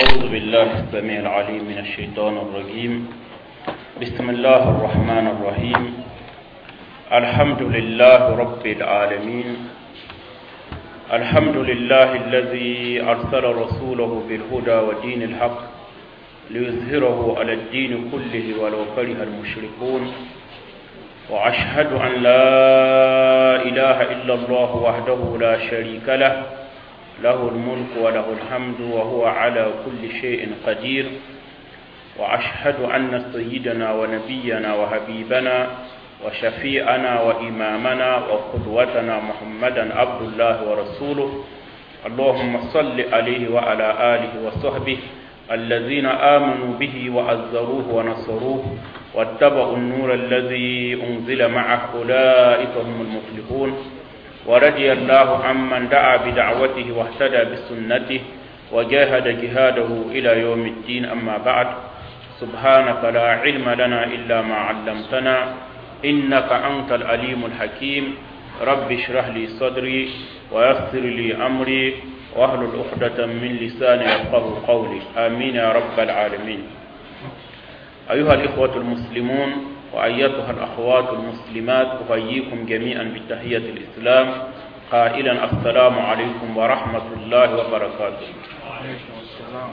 أعوذ بالله السميع العليم من الشيطان الرجيم. بسم الله الرحمن الرحيم. الحمد لله رب العالمين. الحمد لله الذي أرسل رسوله بالهدى ودين الحق ليظهره على الدين كله ولو كره المشركون. وأشهد أن لا إله إلا الله وحده لا شريك له الملك وله الحمد وهو على كل شيء قدير. وأشهد أن سيدنا ونبينا وحبيبنا وشفيعنا وإمامنا وقدوتنا محمدا عبد الله ورسوله. اللهم صل عليه وعلى آله وصحبه الذين آمنوا به وعزروه ونصروه واتبعوا النور الذي أنزل معه أولئك هم المفلحون. ورضي الله عمن دعا بدعوته واهتدى بسنته وجاهد جهاده إلى يوم الدين. أما بعد، سبحانك لا علم لنا إلا ما علمتنا إنك أنت العليم الحكيم. رب اشرح لي صدري ويسر لي أمري واحلل عقدة من لساني يفقهوا قولي. آمين يا رب العالمين. أيها الإخوة المسلمون وأيتها الأخوات المسلمات، أحييكم جميعا بتحية الإسلام قائلا السلام عليكم ورحمة الله وبركاته. وعليكم السلام.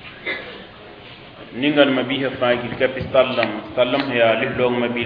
نيغال مبيه فاجل كفي سلم هي لهلوغ مبيه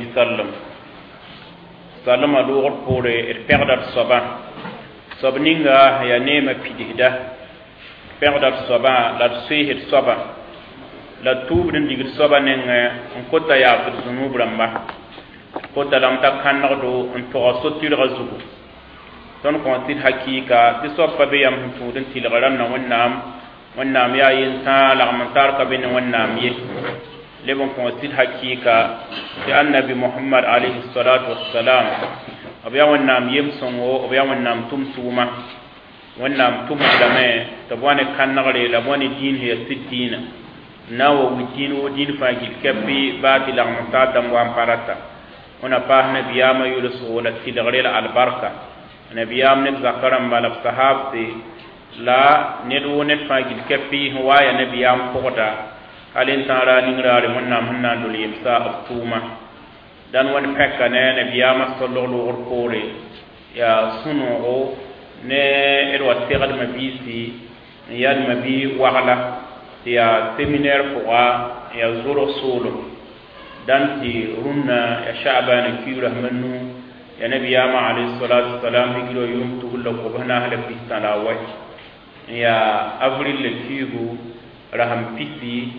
سلم أدوغر بوري إرفقدر صبا صب نيغا هي نيمة بيدهدا إرفقدر صبا لرسيه الصبا la tubrin digir soba nenga on kota ya fi zunub ramba kota lam ta kannado on to sotir gazugo ton ko tit hakika ti sofa be yam tudin tilgaran na wannam ya yin ta la mantar ka bin wannam ye lebon ko tit hakika ti annabi muhammad alayhi salatu wassalam abiya wannam yem songo abiya wannam tumtuma wannam tumdame to bone kannagare la bone din he sitina nawo wudin fagil kabbi bati la mata dam wa parata ona pa nabiyama yulus wala tidgharil albarka nabiyam ne zakaram balab sahabti la nedu ne fagil kabbi huwa ya nabiyam poda alin tara ningrare monna manna dul yimsa atuma dan won fekka ne nabiyama sallallahu alaihi wasallam ya sunu ne erwa tigad mabisi ya mabi wala ya séminaire pour ya zoro solo danti runna ya sha'ban ki rahmanu ya nabi ya ma alayhi salatu wassalam higiro yum tugulla ko bana hala pistalawa ya avril le kibu raham pisi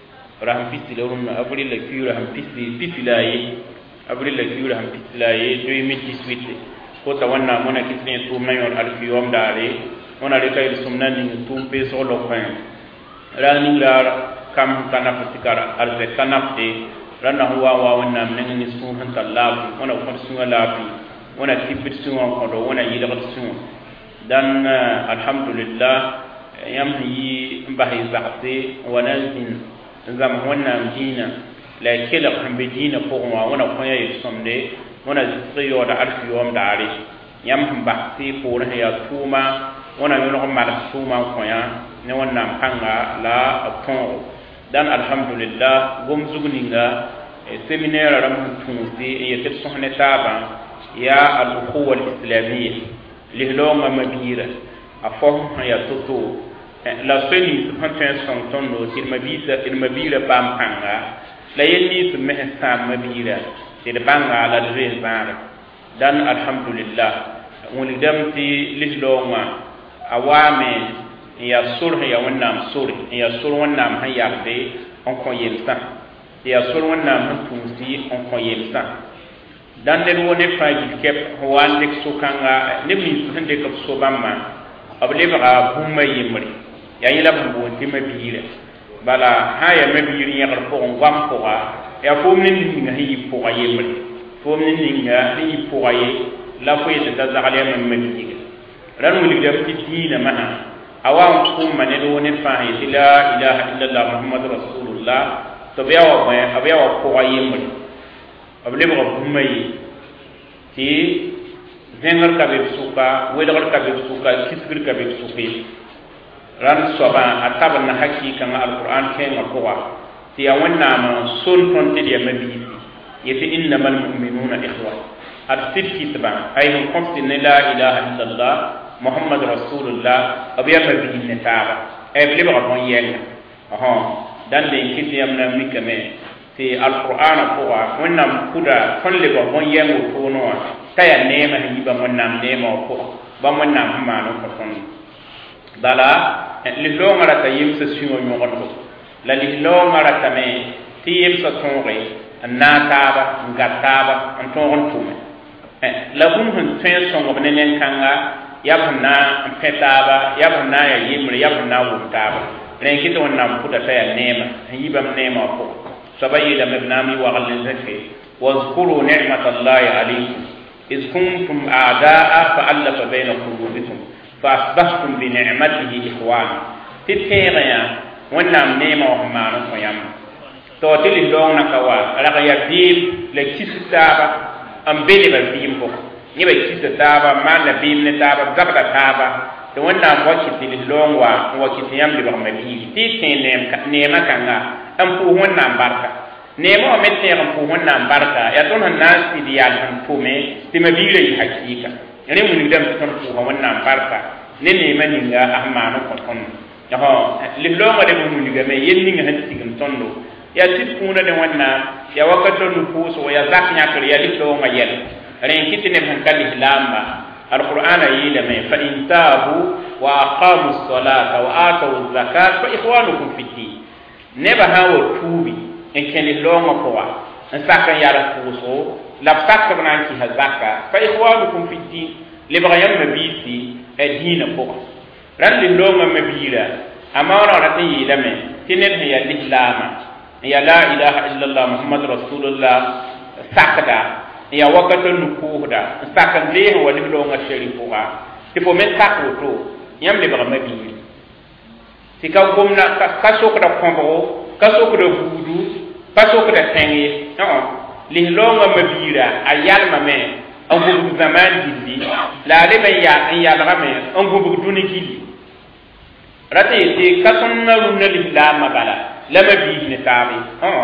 le runna avril le kibu raham pisi laye avril le kibu raham pisi laye 2018 ko tawanna mona kisne tu mayon alfiyom dare mona de kay sumnan ni tumpe solo fin rani lar kam kana fatikara arze kanafte rana huwa wa wannan nan ni sun han tallafi wana ko sun lafi wana tipit sun ko do wana yi daga sun dan alhamdulillah yam yi bahi zahti wana din zam wannan dina la kila kan be dina ko wana ko ya somde wana tsiyo da arfiyom dare yam bahti ko ya tuma wana yono ma tuma ko ya ne wannan hanga la ton dan alhamdulillah gom zugninga séminaire ram tunzi yete sohne taba ya al-ukhuwa al-islamiyya lihloma mabira afom ya toto la seni subhanallah son tondo mabira bam hanga la yeni su mehsa mabira til banga la de banga dan alhamdulillah woni damti lihloma awame ya surh ya wannan surh ya sur wannan han yarde on ko yelsa ya sur wannan han tunsi on ko yelsa dan den woni faji kep wan nek sukanga ne mi hande ko so bamma able ba bumma yimri ya yila bu timma biire bala ha ya mabiri ya ko ngam ko ya fo min ni ngi po yimri fo min ni ngi po ye la fo yeta da zagale man mabiri ran wuli da fitina maha awam kum manelo ne fahi la ilaha illallah muhammadur rasulullah to biya ko ayimri able ba bumay ti zengar ka be suka wedar ka be suka kisgir ka be suki ran soba ataba na hakika na alquran kenga kowa ti ya wannan sun ton ti ya mabi yafi innamal mu'minuna ikhwa at-sidqi taban ay hum qafti la ilaha illallah muhammad rasulullah abiya mabi ne taba ay bi ba bon yenga dan le kiti yamna mikame ti alquran kowa wannan kuda ton le ba bon yengo to no taya nema hiba wannan nema ko ba wannan ma no ko ton dala li lo ngara ta yim sa suñu ñu ngon la li lo ngara ta me ti yim sa tonre na taba ngataba an ton tume la bun hun fen songo bene nen kanga yabna petaba yabna ya yimre yabna wutaba ren kito wonna puta ta ya nema yibam nema ko sabayila mabnami wa ghalin zafi wazkuru ni'matallahi alaykum iz kuntum a'daa fa'alafa bayna qulubikum فأصبحتم بنعمته إخوانا تتيغيا ونام نيما وحمانا ويام توتل اللون كوا رغيا بيم لكيس تابا أمبيلي ببيم بوك نيبا كيس تابا ما نبيم نتابا زبدا تابا ونام وكيس اللون وكيس يام لبغمبيه تيتين نيما كانا أمبو ونام باركا نيما ومتين أمبو ونام باركا يدون الناس إديال أمبومي تمبيلي حقيقة ne mun dam ton ko wannan barka ne ne maninga ahmanu ko ton li lo ngade mun diga me yenni nga hanti gam tondo ya tit kuna de wannan ya wakato nu puso ya zaknya to ya li lo nga yel ren kitine mun kal islamba alqur'ana yida me fa intahu wa aqamu as-salata wa atu az-zakat fa ikhwanukum fi din ne ba hawo tubi en ken li lo nga ko wa en sakka yara puso la sakka bana ki hazaka fa ikhwanukum fi din li bagyam mabiti adina ko ran li longa mabira amara rati lame tinen ya lislama ya la ilaha illallah muhammad rasulullah sakada ya wakato nukuda sakkan le wa li longa sherifuha tipo men sakko to yam li bagyam mabiri tika gomna ka sokda kombo ka sokda budu ka sokda tengi li longa mabira ayalma me on bu zaman dilli la le ben ya en ya la me on bu duni gili rati ti kasonna runna lillah bala la mabi ne tabi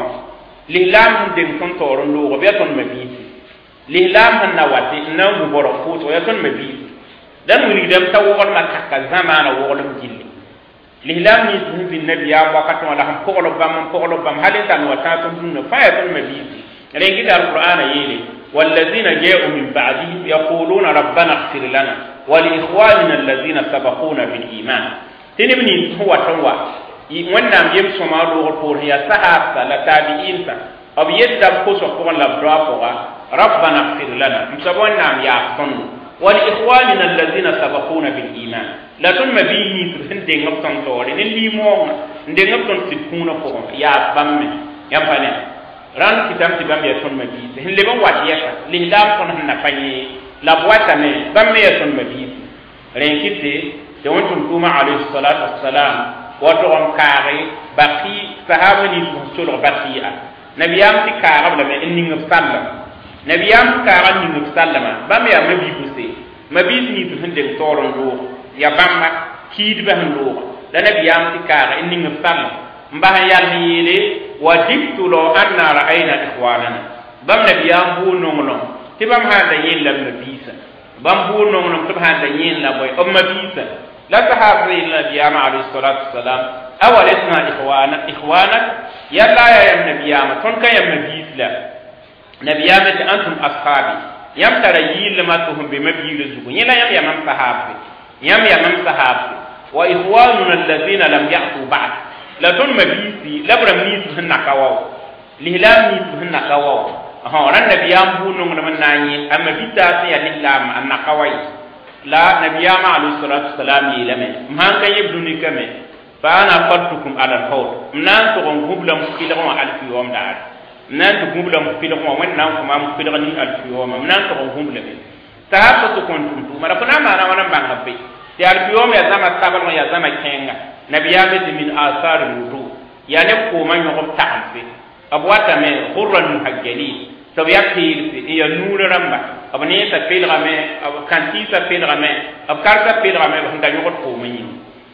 lillah den ton toron lo be ton mabi lillah na wati na bu boro foto ya ton mabi dan wuri dem tawo wal makka zamana wo wala gili lillah ni bin nabiya waqatu wala ham ko lo bam halitan wa ta ton dunna fa ya ton mabi رجل القرآن يلي والذين جاءوا من بعدهم يقولون ربنا اغفر لنا ولإخواننا الذين سبقونا بالإيمان تنبني هو تنوى ونام يمسوا ما روح هي صحابة لتابعين أو يدب خصوصا قوان لبرافوها ربنا اغفر لنا مسابون نام يعصن ولإخواننا الذين سبقونا بالإيمان لا تنم بيني ترسن دي نبطن طوري نلي موغن دي نبطن سبقونا قوان يا بامي يا فاني ran kitam ti bambe ton mabi hin le ban wati yaka lindam kon na fanyi la boata me bambe ton mabi ren kitte de wontum kuma alayhi salatu wassalam wato on kare baqi sahaba ni sul baqiya nabiyam ti kare la me inni ngam sallam nabiyam kare ni ngam sallama bambe ya mabi buse mabi ni to hinde toron do ya bamma kid ba hando la nabiyam ti kare inni ngam sallam mbaha yalla yele wadibtu law anna ra'ayna ikhwanana bam nabiyam bu nongno tibam handa yin lam nabisa bam bu nongno tibam handa yin la boy umma bisa la sahabu illa nabiyam alayhi salatu wassalam awalisna ikhwana yalla ya nabiyam ton kayam nabisla nabiyam antum ashabi yam tara yil ma tuhum bi mabil zugu yila yam sahabi yam sahabi wa ikhwanuna alladhina lam ya'tu ba'd la ton mabisi labram ni sunna kawaw lihlam ni sunna kawaw ran nabiyam bu nong man nani amma bita ya lihlam anna kawai la nabiyam alayhi salatu wassalam yilame man kan yibdu ni kame fa ana qadtukum ala al-hawl nan to gon hublam filon alfi yom dar nan to hublam filon wan nan ko mam filon ni alfi yom nan to gon hublam sahaba to kontum tu mara kuna mara wana banga be ya alfi yom ya zama sabal ya zama kenga nabiyam min athar al-wudu ya ne ko man yo ta'amfi abwata me khurran muhajjalin to yakil ya nur ramba abani ta filgame ab kanti ta filgame ab karta filgame handa yo ko man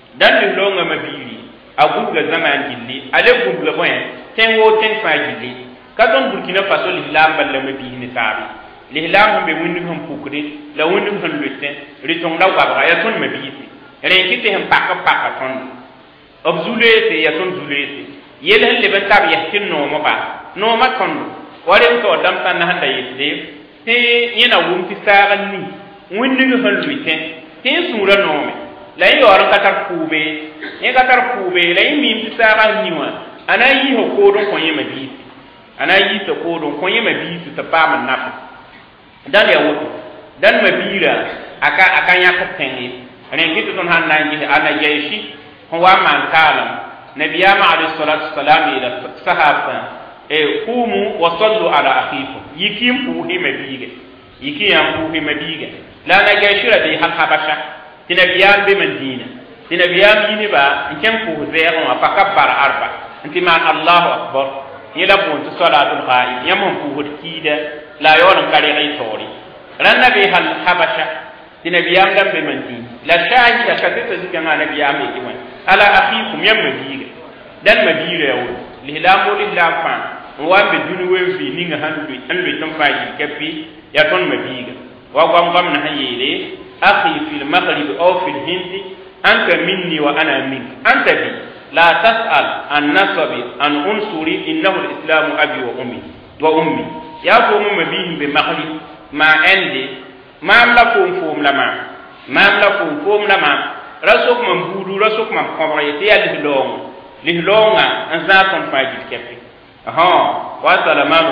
dan li longa mabiri aguga zaman gilli ale guga boy ten wo ten fa gilli ka don Burkina Faso l'islam balla mabiri ni sabi l'islam be windi hum pukri la windi hum lutte ritong da wa ya ton mabiri ren kite hem pakka ton obzulete ya ton zulete yelen le ban tab ya tin no mo ba no ma ton wale to dam tan handa yide te yena wumti sagan ni windi hum lutte tin sura no me la yor katar kube e katar kube la mi tsara niwa ana yi ho ko don kon yema bi ana yi to ko don kon yema bi ta pa man naf dan ya wuto dan mabira aka nya ka tengi ren gitu don han nan ji ana jaishi ko wa man kala nabiyama alayhi salatu wassalam ila sahaba qumu wa sallu ala akhikum yikim pu himabige yikiyam pu himabige la na jaishi rabi hal habasha tinabiyam be Madina tinabiyam yini ba nkem ko zeeron wa fakabbar arba intiman Allahu akbar yila bon to salatul ghaib yamon ko hudkida la yoron kare ay tori ran nabi hal habasha tinabiyam dam be Madina la shahida katata zikanga nabiyam be kiwan ala akhikum yam Madina dan Madina yawo lihlamu lillah fa wa be dunu we fi ninga handu anbe tan faji kapi ya ton Madina wa gwam na hayele أخي في المغرب أو في الهند أنت مني وأنا منك أنت بي لا تسأل عن نسبي عن أنصري إنه الإسلام أبي وأمي يا قوم مبين بمغرب ما عندي ما أملكم فوم لما رسوك من بودو رسوك من قبريتي لهلون أنزاتون فاجد كفي وسلمان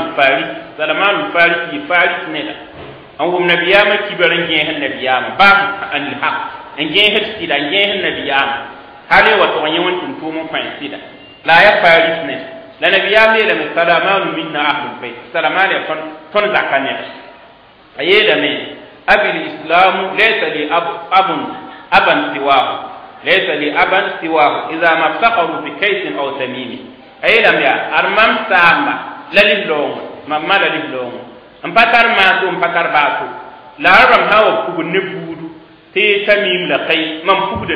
الفارس فارس نلا أو نبيام كبرن جه النبيام باب عن الحق إن جه السيدا جه النبيام هذا وتوانيون تنتوم فانسيدا لا يفارسنا لا نبيام لم سلامان منا أهل البيت سلامان يكون زكانة أيلا من أبي الإسلام ليس لي أبا سواه ليس لي أبا سواه إذا ما افتقروا في كيس أو تميم أيلا من أرمام سامة للهلون مما للهلون mpatar ma to mpatar ba to la ram hawa kubu ne budu te tamim la kai mam kubu de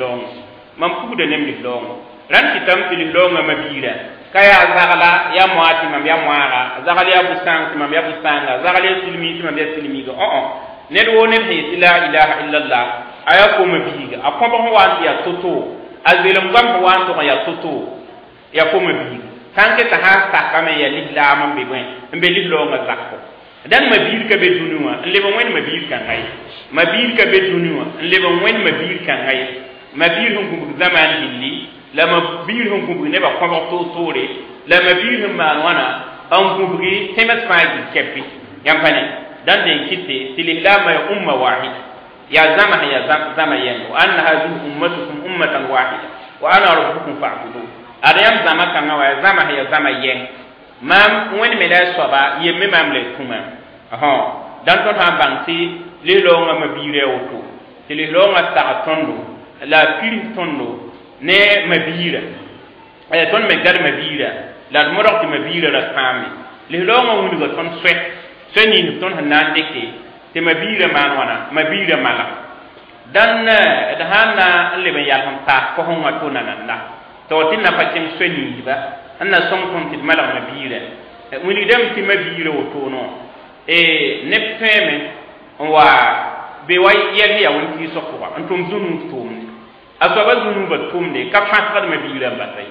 nem li long ran kitam ti li long ma bira kaya zagala ya muati mam ya muara zagala ya busang mam ya busanga zagala ya silmi mam ya silmi go ne do ne he la ilaha illa allah aya ko ma biga akon ba wa ya toto azelam gam wa to ya toto ya ko ma biga tanke ta ha ta kame ya lilla mam be gwen mbe li long zakko dan mabir ka be dunuwa leba wen mabir kan hay mabir ka be dunuwa leba wen mabir kan hay mabir hum bu zaman hilli la mabir hum bu ne ba ko to tore la mabir hum ma wana an bu bi temat faji kepi yampane dan den kitte tilillah ma umma wahid ya zama yen wa anna hadhihi ummatukum ummatan wahida wa ana rabbukum fa'budu adayam zama kan wa zama yen mam wani me la soba yemme mam le kuma dan ton ha bangsi le longa mabire woto ti le longa ta tondo la piri tondo ne mabira ay ton me gar mabira la morok ti mabira la fami le longa woni go ton sweni ton hanan deke te mabira man wana mabira mala dan da hanna le be yal ham ta ko hon wato nananda to tinna patim sweni ba anna som kon ti mala mabira woni dem ti mabira woto no ne feme wa be way yel ya won ti sokwa antum zunu tum asaba zunu ba tum de ka fasad mabira batay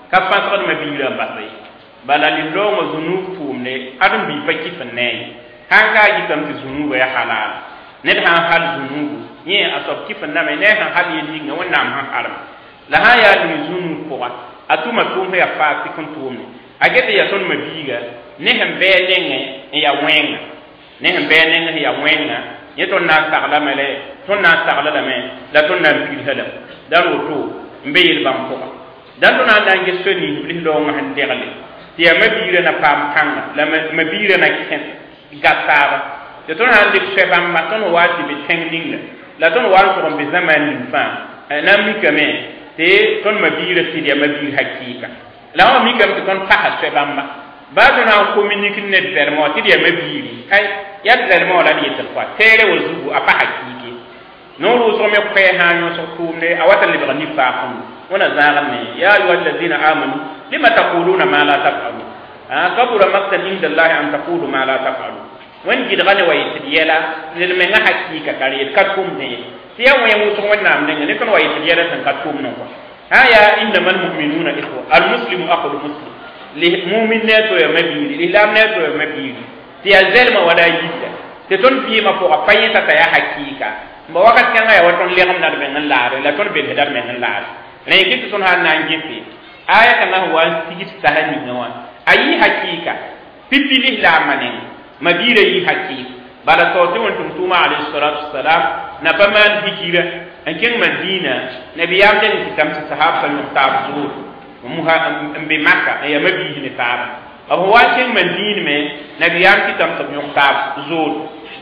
bala li longo zunu tum ne adam bi fakki fanne hanga ji kam ti zunu ya halal ne han hal zunu ye asab ki fanna me ne han hal yi nga wonna han haram la ha ya ni zunu ko atuma tum ya fa ti kun tum agete ya son mabiga ne han be lenge ya wenga ne han be lenge ya wenga ye ton na sagla mele ton na sagla da me la ton na pi hala dan woto mbe yel bam ko dan ton na nge soni li lo ma han degale ti ya mabira na pam kanga la mabira na ken gataba ye ton na de shebam ma ton wati be tengling la ton wa ko be zaman ni fa na mi kame te ton mabira ti ya mabira hakika la wa mi kam ton fa shebam ma ba do na communique net vermo ti ya mabiri ay ya vermo la ni te kwa tere wo zubu apa hakiki نور سوم يقيها يوسفون أوات اللي بغني فاقم ونزاغني يا أيها الذين آمنوا لما تقولون ما لا تفعلون كبر مقتا عند الله أن تقولوا ما لا تفعلون وين جد غني ويتديلا للمن حقيقة كارير كتكم ني تيا وين مسوون نام نين نكون ويتديلا تنكتكم نوا هيا إنما المؤمنون إخوة المسلم أخو المسلم لمؤمن ناتو يا مبيري لإسلام ناتو يا مبيري تيا زلم ولا يجدا تتون بيما فوق فاين تتيا حقيقة ما وقت كان يا وتون ليغم نار من الله لا تون بين هدار من الله لكن كنت تون هالنانجي في آية كان هو تيجي تهني نوان أي حقيقة بيبي الإسلام منين مبيري أي حقيقة بعد توتي وانتم توما عليه الصلاة والسلام نبمان هجرة أن كان مدينة نبي يامدن كتام الصحابة المختار زور ومها بمكة هي مبيه نتاب أهو كان مدينة من نبي يام كتام المختار زور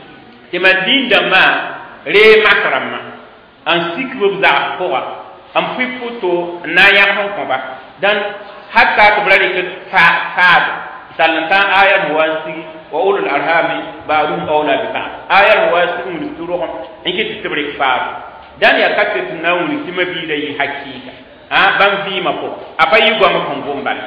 تمدين دما ري مكرما أن سيكب بزاف فوا أم في فوتو نايا هنكما دان حتى تبرد فاد سالنتا آية مواسي وأولو الأرحام بعضهم أولى ببعض آية مواسي من السورة إنك تبرد فاد dan ya katte tunawuni tima biira yi hakika ban fi ma ko apayi go ma kon bombal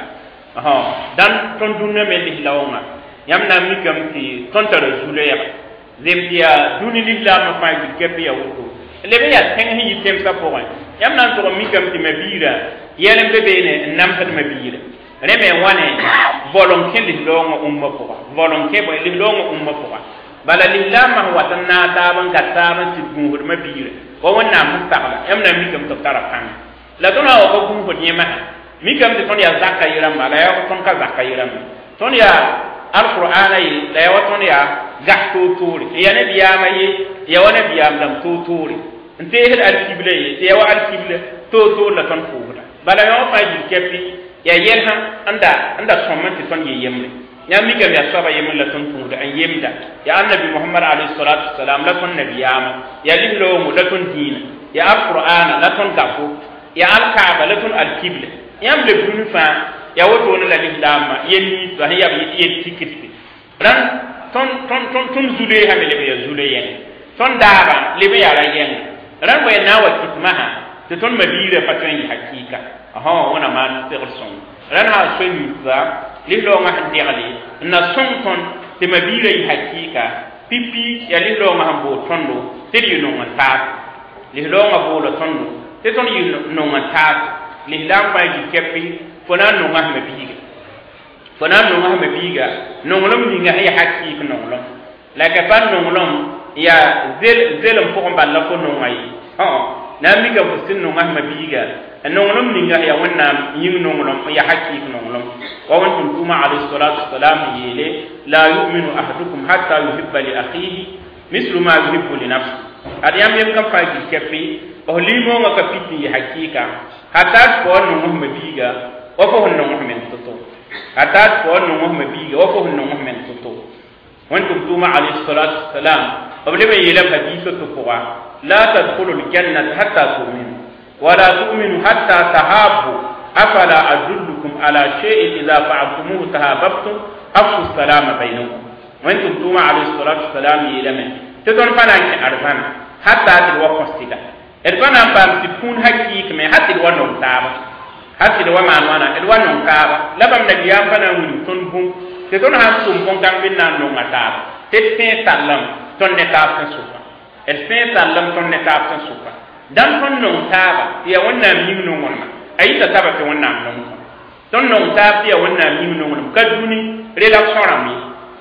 dan ton dunna mel lawma yamna mi kam ti ton tara zule ya zembiya duni lillah ma fa bi kebi ya wuto lebe ya tan hi tem sa po yamna to mi kam ti mabira yelen bebe ne nam fa mabira reme wane volonté lilongo umma po volonté bo lilongo umma po bala lillah ma huwa tanna taban gataban ti gungur mabira ووانا مستقبل يمنا ميكم تفترى كان لا دونا وقوم بديما ميكم تون يا زكا يرام لا يا تون كزكا يرام تون يا القران لا يا تون يا غحتو توري يا نبي يا ماي يا ونبي يا مدام تو توري انت هل الكبله يا وا الكبله تو تو لا تون فودا بلا يا فاجي كبي يا يلها اندا سومنت تون ييمري يا ميكم يا صبا يمن لا تون فودا ان يمدا يا النبي محمد عليه الصلاه والسلام لا تون نبي ياما يا لهلو لا تون دين يا القران لا تون كفو يا الكعبه لا تون القبله يا مبلغ فا يا وتون لا الاسلام يني فهي يتيكتي ران تون زولي هم لي يا زولي ين تون دابا لي يا لا ين ران وين ناوى كتمها تون مديره فتوين حقيقه وانا ما تغرسون ران ها سوين ذا لهلو ما هنديغلي ان سونتون تمبيره حقيقه pipi ya lilo ma hambo tondo tedi no ngata lilo ma bolo tondo te ton yi no ngata lilam ba ji kepi fona no ngahme biga fona no ngahme biga no ngolom ni ngahi hakki ko no ngolom la ka pan no ngolom ya zelum ko mballa ko no ngai na mi ga fusin no ngahme biga no ngolom ni ngahi ya wonnam yim no ngolom ya hakki ko no ngolom wa wantum tuma alayhi salatu wassalam yele لا يؤمن أحدكم حتى يحب لأخيه مثل ما يحب لنفسه أديام يمكن فاجي كفي أهليمو ما كفيتي حقيقة حتى تقول نمهم بيجا وفه نمهم من تطو حتى تقول نمهم بيجا وفه نمهم من تطو وانتم توما عليه الصلاة والسلام قبل ما يلم حديث تقوى لا تدخلوا الجنة حتى تؤمنوا ولا تؤمنوا حتى تحابوا أفلا أدلكم على شيء إذا فعلتموه تهاببتم أفشوا السلام بينكم وانتم توما عليه الصلاة والسلام يلمن تدون فنانك أرفانا حتى تلوى فستيكا أرفانا فام تكون حقيق من حتى تلوى نمتابا حتى تلوى معنوانا تلوى نمتابا لبم نبيان فنا ونطن بهم تدون هم سنبون كان بنا نمتابا تتفين سلام تون نتاب تنسوفا الفين سلام تون نتاب تنسوفا دم فن نمتابا يا ونا ميم نمونا أي تتابا كونا نمونا تون نمتابا يا ونا ميم نمونا كدوني relation rami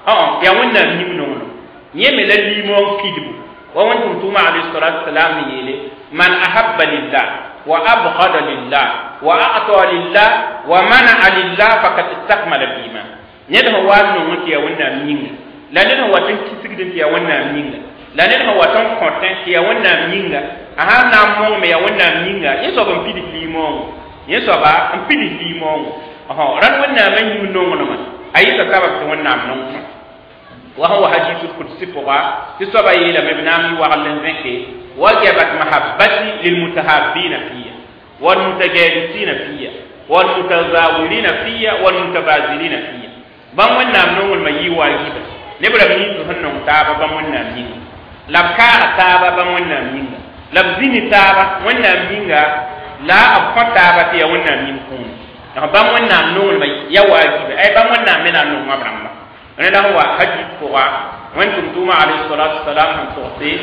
ya wonna nim no yeme la limon kidbu wa wantum tuma alayhi salatu wassalam yele man ahabba lillah wa abghada lillah wa a'ta lillah wa mana lillah faqad istakmala al-iman nyeda wa no muti ya wonna minga la ne wa tan kisigdin ya wonna minga la ne wa tan content ya wonna minga aha na mo me ya wonna minga yeso ban pidi limon yeso ba an pidi limon ran wonna man yu no mo أي سبب تونا منهم وهو حديث القدس فقا تسبب إلى مبنامي وعلن ذكي وجبت محبتي للمتحابين فيها والمتجالسين فيها والمتزاورين فيها والمتبادلين فيها بمنا منهم المي واجبة نبرة مين تهنم تابا بمنا مين لبكاء تابا بمنا مين la zini taaba wannan minga la afon taaba ti ya wannan min kun ba wannan non ba ya wajibi ay ba wannan mena non mabramba rena wa haji ko wa wantum tuma alayhi salatu wassalam han toxte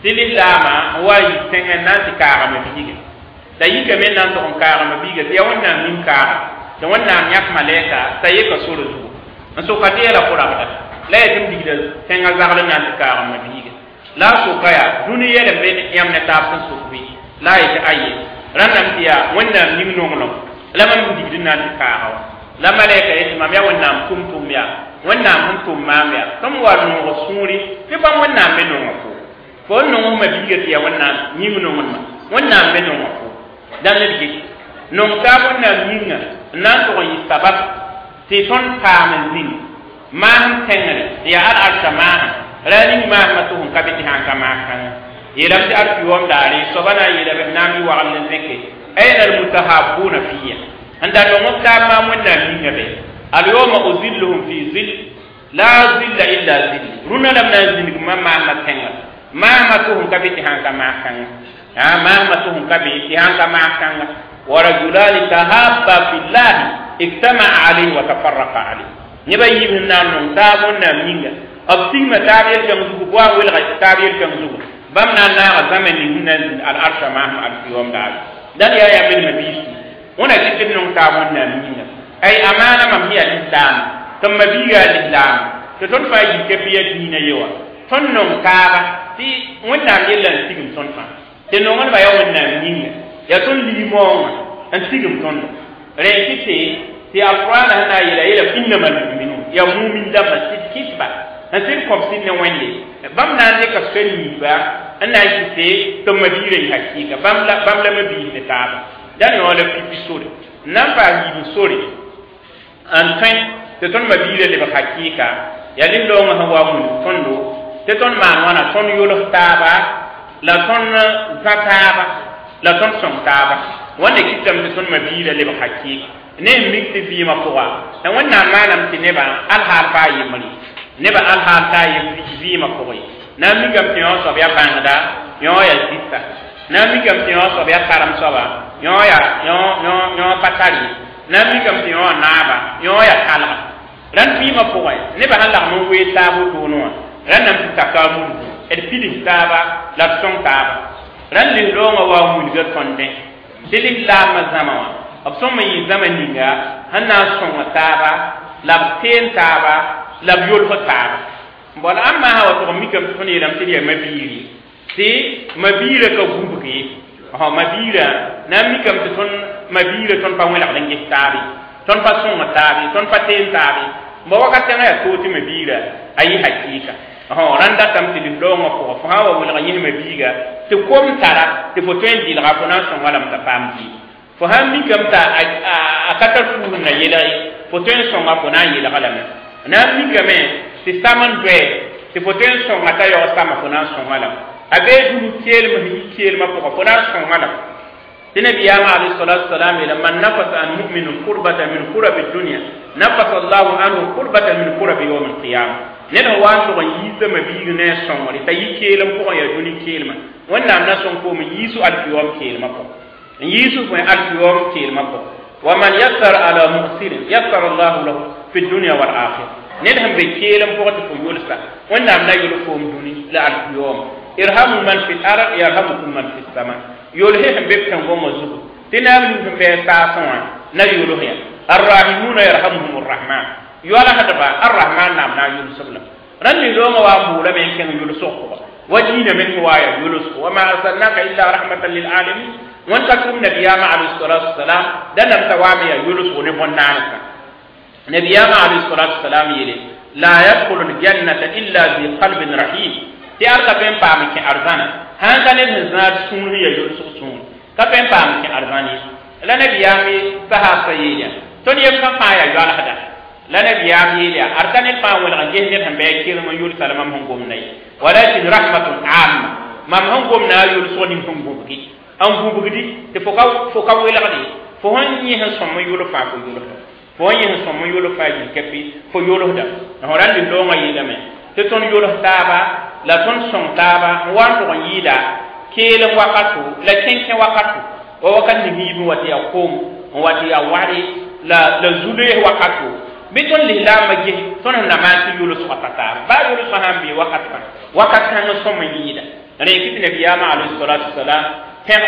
tililama wa yitenga nanti kaara ma biige da yika men nan to kaara ma biige ya wannan min kaara da wannan yak malaika tayeka solo zu an so katela ko rabata la yatim digida tenga zagala nanti kaara ma biige la so kaya duniya da ben yamna ta so bi la yita ayi ranam tiya wannan min non la man digida nanti kaara la malaika yitima ya wannan kum ya wannan kum ma ya kam war no suri fi ban wannan men non ko no ma biige tiya wannan ni non ma wannan men non ko dan le biige non ta wannan minga nan to yi sabab ti ton ta men din ma han tengere ya al arshama rani ma matuhum kabiti han kama kan yelam ti arfi wam dare so bana yela be nami wa al zeke ayna al mutahabbuna fiyya anda no mokka ma wannan minga be al yawma uzilluhum fi zill la zilla illa zill runa lam nazil ma tenga ma matuhum kabiti han kama kan ma matuhum kabiti han kama kan ورجلان تهابا في الله اجتمع عليه وتفرق عليه نبي من نام تابون مينغا ابتيما تابيل كم زغوا ولا تابيل كم زغوا بمنا نار زمن من الارش ما اليوم دال يا من مبيس هنا كتب نم تابون مينغا اي امانه ما هي الاسلام ثم بيغا الاسلام تون فاي كبيه دين يوا تون نم تابا تي ونا يلن تيغم تون فا تنون با يا ونا مينغا ya ton limon an tigum ton rekite ti alquran hana ila inna man mu'minu ya mu'min da masjid kisba an tin kom sin ne wende bam nan de ka feni ba an na kite to madire hakika bam la mabi ne ta dan yo le pipi sore nan ba yi sore an fin te ton madire le hakika ya lim do ma hawa mun tondo te ton man wana ton yo lo taba la ton zakaba la ton son taba wanda kitam de ton mabila le hakiki ne mikti fi ma ko wa dan wannan malam ti ne ba al hal fa yimri ne ba al hal ta yimri fi ma ko na mi gam ti on so ya bangda yo ya sita na mi gam ti on so ya karam so ba yo ya patali na mi gam ti on naba yo ya kala ran fi ma ko ne ba hal mo we tabu to no ran nam ti takamu et pili taba la ton taba ran li ronga wa mun ga tonde dilim la mazama absoma yi zamani ga hanna son taba la ten taba la yol ko taba bon amma hawa to mi kam to ni ram ti mabiri ti mabira ka gumbuki ha mabira na mi kam to ton mabira ton pa wala ngi tabi ton pa son tabi ton pa ten tabi bo wakati na ya to ti mabira ayi hakika randa tam ti longa ko fa hawa wala yin me biga te kom tara te fo ten di la ko na son wala mta pamti fo ham mi kam ta akata fu na yela fo ten son ko na yela kala na mi game ti saman be te fo ten son ata yo sama ko na son wala abe du kel ma ko na son wala النبي عليه الصلاة والسلام لما نفس عن مؤمن قربة من قرب الدنيا نفس الله عنه قربة من قرب يوم القيامة نحن وانتو ييسا مبيغ ناسون ولي تايي كيلم فوق يدوني كيلم وانا ناسون فوق ييسو الفيوم كيلم فوق ييسو فوق الفيوم كيلم فوق ومن يسر على مؤسر يسر الله له في الدنيا والآخرة نحن بكيلم فوق تفيولسا وانا لا يلفهم دوني لا الفيوم ارحموا من في الأرض يرحمكم من في السماء يوله هم بيبتن قوم الزهد تنامل هم بيساسوا نا يوله الراحمون يرحمهم الرحمن يولا هدفا الرحمن نام نا يولسوا رني لوما وامبولا من كان يولسوا وجينا من هواية يولسوا وما أرسلناك إلا رحمة للعالمين وانت كم نبيام عليه الصلاة والسلام دنم توامي يولسوا ونبون نانسا نبيام عليه الصلاة والسلام يلي لا يدخل الجنة إلا ذي قلب رحيم ti arka pen pam ki arzana han kan ne zat sun ya yul sun ka pen pam ki arzani la nabi yami sahaba yiya to ne ka fa ya yala hada la nabi yami ya arkan ne pam wala ge ne han be ki ma yul salama hon gom nay walakin rahmatun amma mam hon gom na yul so ni hon gom ki an gum bugdi te foka wala gadi fo hon yi han so ma yul fa ko yul fo yi han so ma yul fa ji kepi fo yul da horan di do ma yi da me te ton yul taba la ton son taba wan to yida keelen wakato la kenke wakato o wakat ni hibu wati ya kom wati ya wari la zule wakato biton lilama gi ton na mati yulus wakata ba yulus hambi wakata no so mayida ne kiti nabiyama alayhi salatu wassalam hem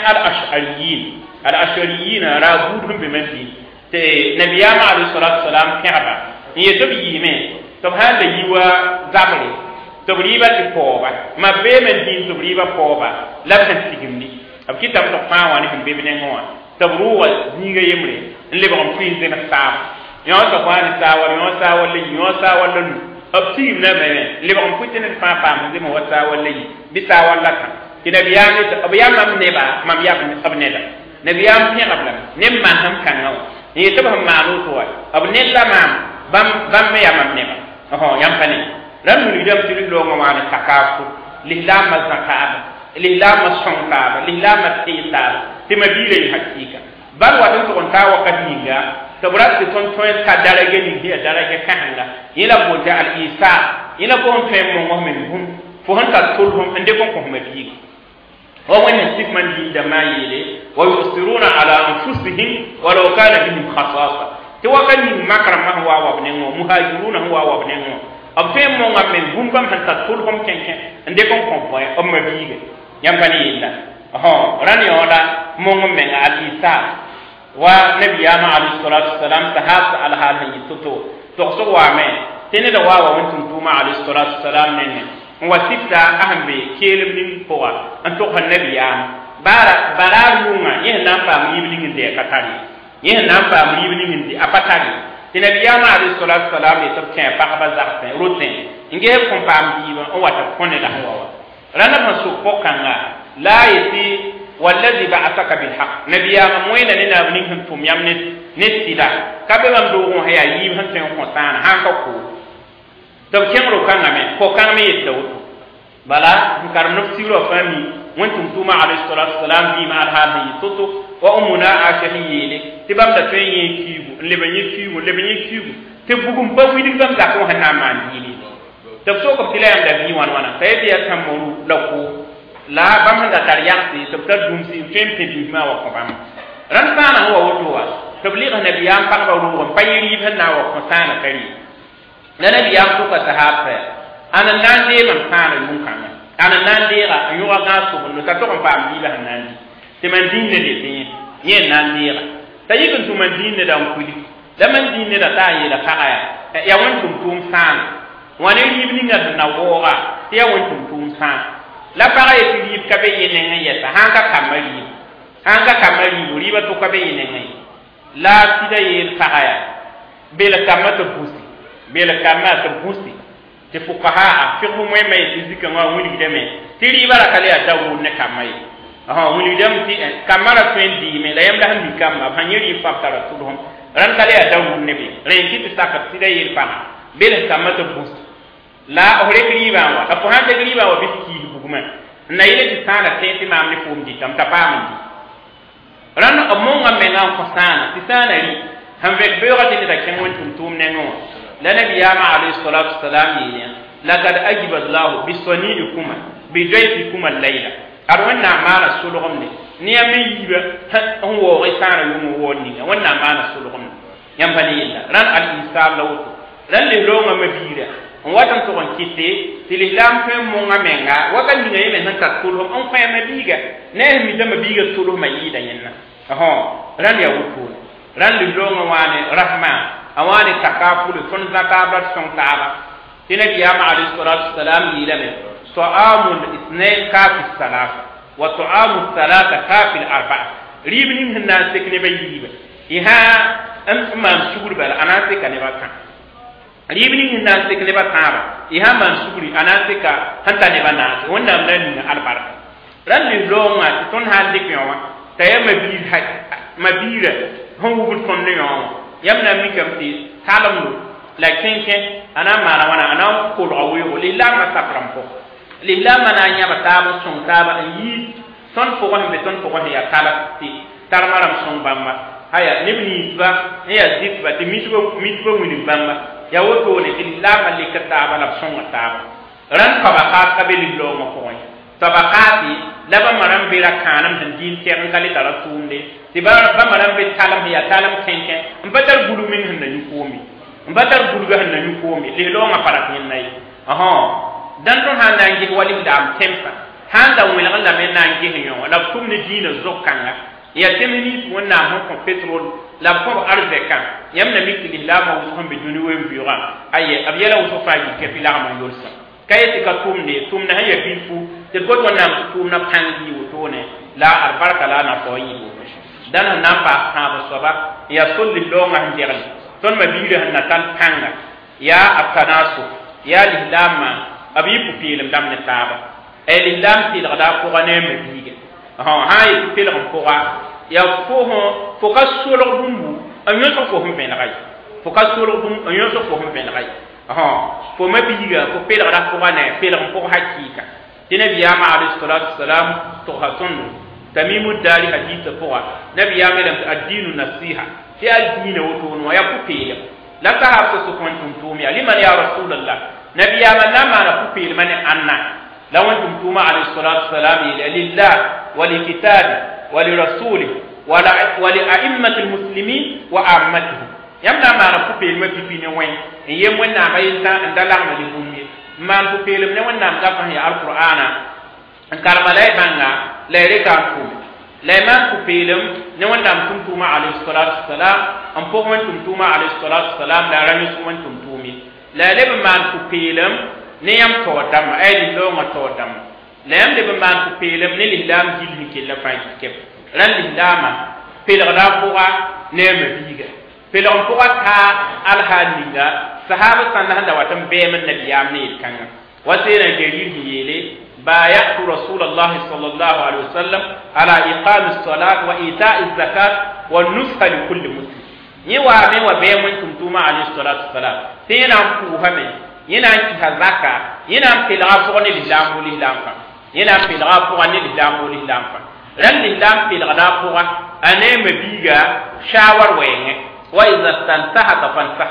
al ashariyin rabudhum bi mandi te nabiyama alayhi salatu wassalam kaba ni to bi yime to hande yiwa zabri to riba ti poba ma be men din to riba poba la tan tigimni ab kitab to fa wani him be benen ngwa to ruwa ni ga yemre le ba on pin na sa yo to fa ni sa wa lu ab tim na me le ba on putin fa mo de mo wata wala yi bi sa wala ka ti nabiyami to ab yamam ne ba mam yam ni sabne da nabiyam fi qabla nem man ham kan ngaw ni to ba malu to ab ne la mam bam me yamam ne ba yam pani lam yudam tilu lo ma na takafu lillah mazakaba lillah mashankaba lillah matiyaba timabire hakika bal wa dun to ta wa kadinga tabrat ton ka darage ni dia darage kahanga ila bonta al isa ila bon fe mo mohammed hun fo han ka tulhum ande ko mabi wa wannan sifman di da mayele wa yusiruna ala anfusihim walau kana bihim khasasa to wa kan makrama wa wa bnen muhajiruna wa wa bnen abte mo ngamen bumbam han ta tulhum kenken ande ko point o mabi yambani illa rani oda mo ngamen al isa wa nabiyama alayhi salatu wassalam tahas al halhi tutu to so wa me tene da wa wantum tuma alayhi salatu wassalam ne wa sifta ahambe kelim nin powa an to kan nabiyama bara yunga yin nan fa mu yibni de katari yin nan fa mu yibni de apatari tene nabiyama alayhi salatu wassalam ne tabta pa ba zakte rotin nge ko pam biba o wata konne da hawa rana ma su pokanga la yati والذي بعثك بالحق نبيا موينا لنا بنهم توم يمنت نسيدا كابل مدوغون هيا يب هن تن كونسان هانكو تم كيمرو كان مي كو كان مي يتو بلا نكار نفسيرو فامي وانتم توما عليه الصلاه والسلام بما هذه توتو وامنا عاشهيله تبام دا تين كيبو لبني كيبو تبوغم باوي دي بام دا كو هنا مانديني تبسو ko tilayam da bi wan taybi ya tamuru lako la bam da tariyati to ta dumsi tempe bi ma wa ko bam ran sana huwa wutuwa tabligh nabiyam pa ba ruwan payiri ban na wa ko sana kari na nabiyam ko ka sahaba anan nan de man sana mun kan anan nan de ga yuwa ga su mun ta to ko pam bi ban nan te man dinne de tin yen nan de ga tayi tu man dinne da kuli da man dinne da ta yi da ka aya ya wantum tum sana wani ibni ngal na woga ya wantum tum sana la para ye tili ka be yene ngaya ta hanga kamari riba to ka be yene ngai la tida ye faaya bela kamata busi te fuqaha fiqhu moy may fizika nga wuli deme tiri bara kale ya dawu ne kamay wuli dem ti kamara fendi me la yamla hambi kamma fanyiri fakara tudhum ran kale ya dawu ne be ren ti saka tida ye fa bela kamata busi la ore riba wa apo hande riba wa biski na ile ti sana tete ma amni fumdi tam tapamdi ran amonga menga ko sana ti sana ri hambe beura ti da kemon tum nengo la nabiyama alayhi salatu wassalam yiya laqad ajiba allah bi saniikum bi jaytikum al-layla arwana mala sulugumne ni ami yiba on wo sana yumu woni wanna mala sulugumne yambani illa ran al-islam lawto ran le longa mabira on watan to on kitte til islam fe mo ngamenga wakan ni ngene nan ta kulhum on fa mabiga ne mi da mabiga tulu mayida yenna ran ya wutu ran li longa wane rahma awani takaful fon zakabat son taaba tinabi ya ma alayhi salatu wassalam yilame ta'amul ithnain kafi salasa wa ta'amul thalatha kafi al-arba'a ribni hinna sekne bayiba iha am man shugur bal anase kaneba ribni hinna sekne bataba iha man shuguri anase ka hanta ne bana wannan nan albarka ran li longa ton hande kyowa tayama bi mabira hon wubul ton ne yo yamna mi kamti talamlu la kenke ana mala wana ana ko awi lillahi ma sakram ko lillahi mana nya bataba son taba yi son ko won be ton ko ya kala ti tarmaram son bamba haya nibni ba ya zitba ti mitbo wini bamba ya woto ne lillahi malikata bala son taba ran ka ba ka kabeli lo mo ko tabaqati la ba maram bi rakanam han din tiyan kali tara tumde ti ba maram bi talam ya talam kenken mbatar bulu min han nañu komi mbatar bulu ga han nañu komi le lo nga parat ni nay dan ton han nangi wali dam tempa han da wala la men nangi nyo la tumni dina zokanga ya temini wonna hon ko petrol la ko arzeka yamna mikli la ma wusun bi duni wen biura aye abiyala wuso faji ke filama yolsa kayeti ka tumna haya bifu te god wonna tumna pangi wutone la albarka la na toyi dan na pa ha soba ya sulli longa hanjeri ton ma biire hanna tan panga ya atanasu ya lihlama abi pupilim dam ne taba lihlam til gada ko ne me bige hay pil ko ya fo ka solo bumbu anyo so ko hum ben ray fo ka solo bum anyo so ko hum ben ray fo ma biga ko pil gada ko ne pil ko hakika tinabiya ma alayhi salatu wassalam to hatun tamimu dari hadith ko nabiya melam ad-dinu nasiha fi ad-din wa tunu ya kupila la tahafsu kuntum tumi liman ya rasulullah nabiya man lama na kupila man anna law antum tuma alayhi salatu wassalam lillah wa li kitabi wa li rasuli wa li a'immatil muslimin wa ammatihim yamna ma na kupila ma pipine wen yem wonna bayta ndalama li ummi man kupila ne wonna gafa ya alqur'ana karmalay banga lere ka fu le man ku pelum ne wanda tuma alayhi salatu wassalam am po man tuma alayhi salatu wassalam la rami su man tumi la le man ku pelum ne yam to dam ay li lo ma to dam le yam le man ku pelum ne lilam jilli ke la fa ke ran lilama pel gada fuwa ne ma biga pel on fuwa ta al hadinga sahaba sanna da watan be man nabiyam ne kan wasira dalil yele بايعت رسول الله صلى الله عليه وسلم على إقام الصلاة وإيتاء الزكاة والنصح لكل مسلم يوامي وبيمن تمتوما عليه الصلاة والسلام تينام كوهمي ينام كهزكاة ينام في الغافوغن لله ولله ينام في الغافوغن لله ولله لن لله في الغافوغن أنا مبيغا شاور وينه وإذا استنتهت فانتهت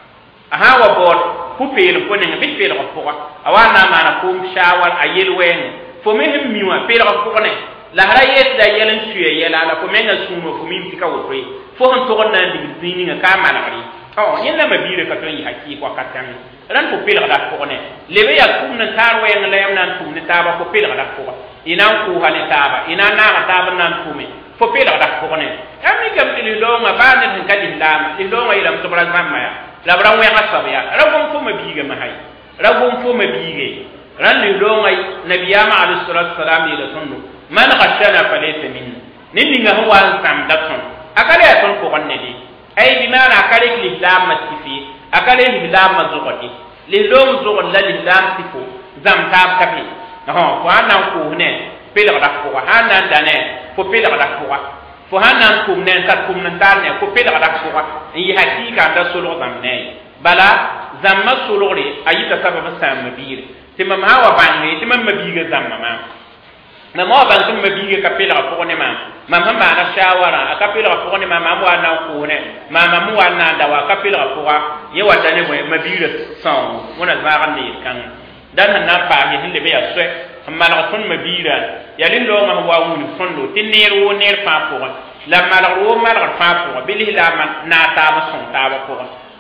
aha wa bor ku pel ko ne bi pel ko awana mana ko shawar ayel wen fo me miwa pel ko ne la harayet da yelen suye yela la ko menga suno ko min tika wo fe fo hon to na ndi dini nga ka mala ri yella ma bire ka to yi hakki ko katami ran ko pel da ko ne lebe ya kum na tar wen la yam nan tum ne taba ko pel da ko ina ko hali taba ina na taba nan tume fo pel da ko ne ami kam ni lo nga ba ne kan dilama lo nga ilam to bra mamma ya la bra wen asabya rabon fo ma biga ma hay rabon fo ma bige ran li lo ngai nabiyama alayhi salatu wassalam ila sunnu man khashana falaysa minna ninni nga hawa sam daton akale ya ton ko wonne di ay bi mana akale li lam masifi akale li lam mazukati li lo zo la li lam sifo zam tab kapi ko anan ko ne pele da ko hanan dane fo pele da ko fo hanan kum ne ta kum nan dal ne ko pele da ko yi hakika da solo zam ne bala zamma solo ri ayita sababa sam mabir timma ma wa bangi timma mabiga zamma ma na ma ban tum mabiga ka pele ko ne ma ma na shawara ka pele ko ne ma wa na ko ne ma mu wa na da wa ka pele ko ye wa tane mo mabiga son wona zaran ne kan dan na pa mi hinde be ya swe mala ton mabira yalin lo ma wa mun fondo tinir wo ner pa ko la mala ro mala pa ko bihi la na ta ma son ta ba ko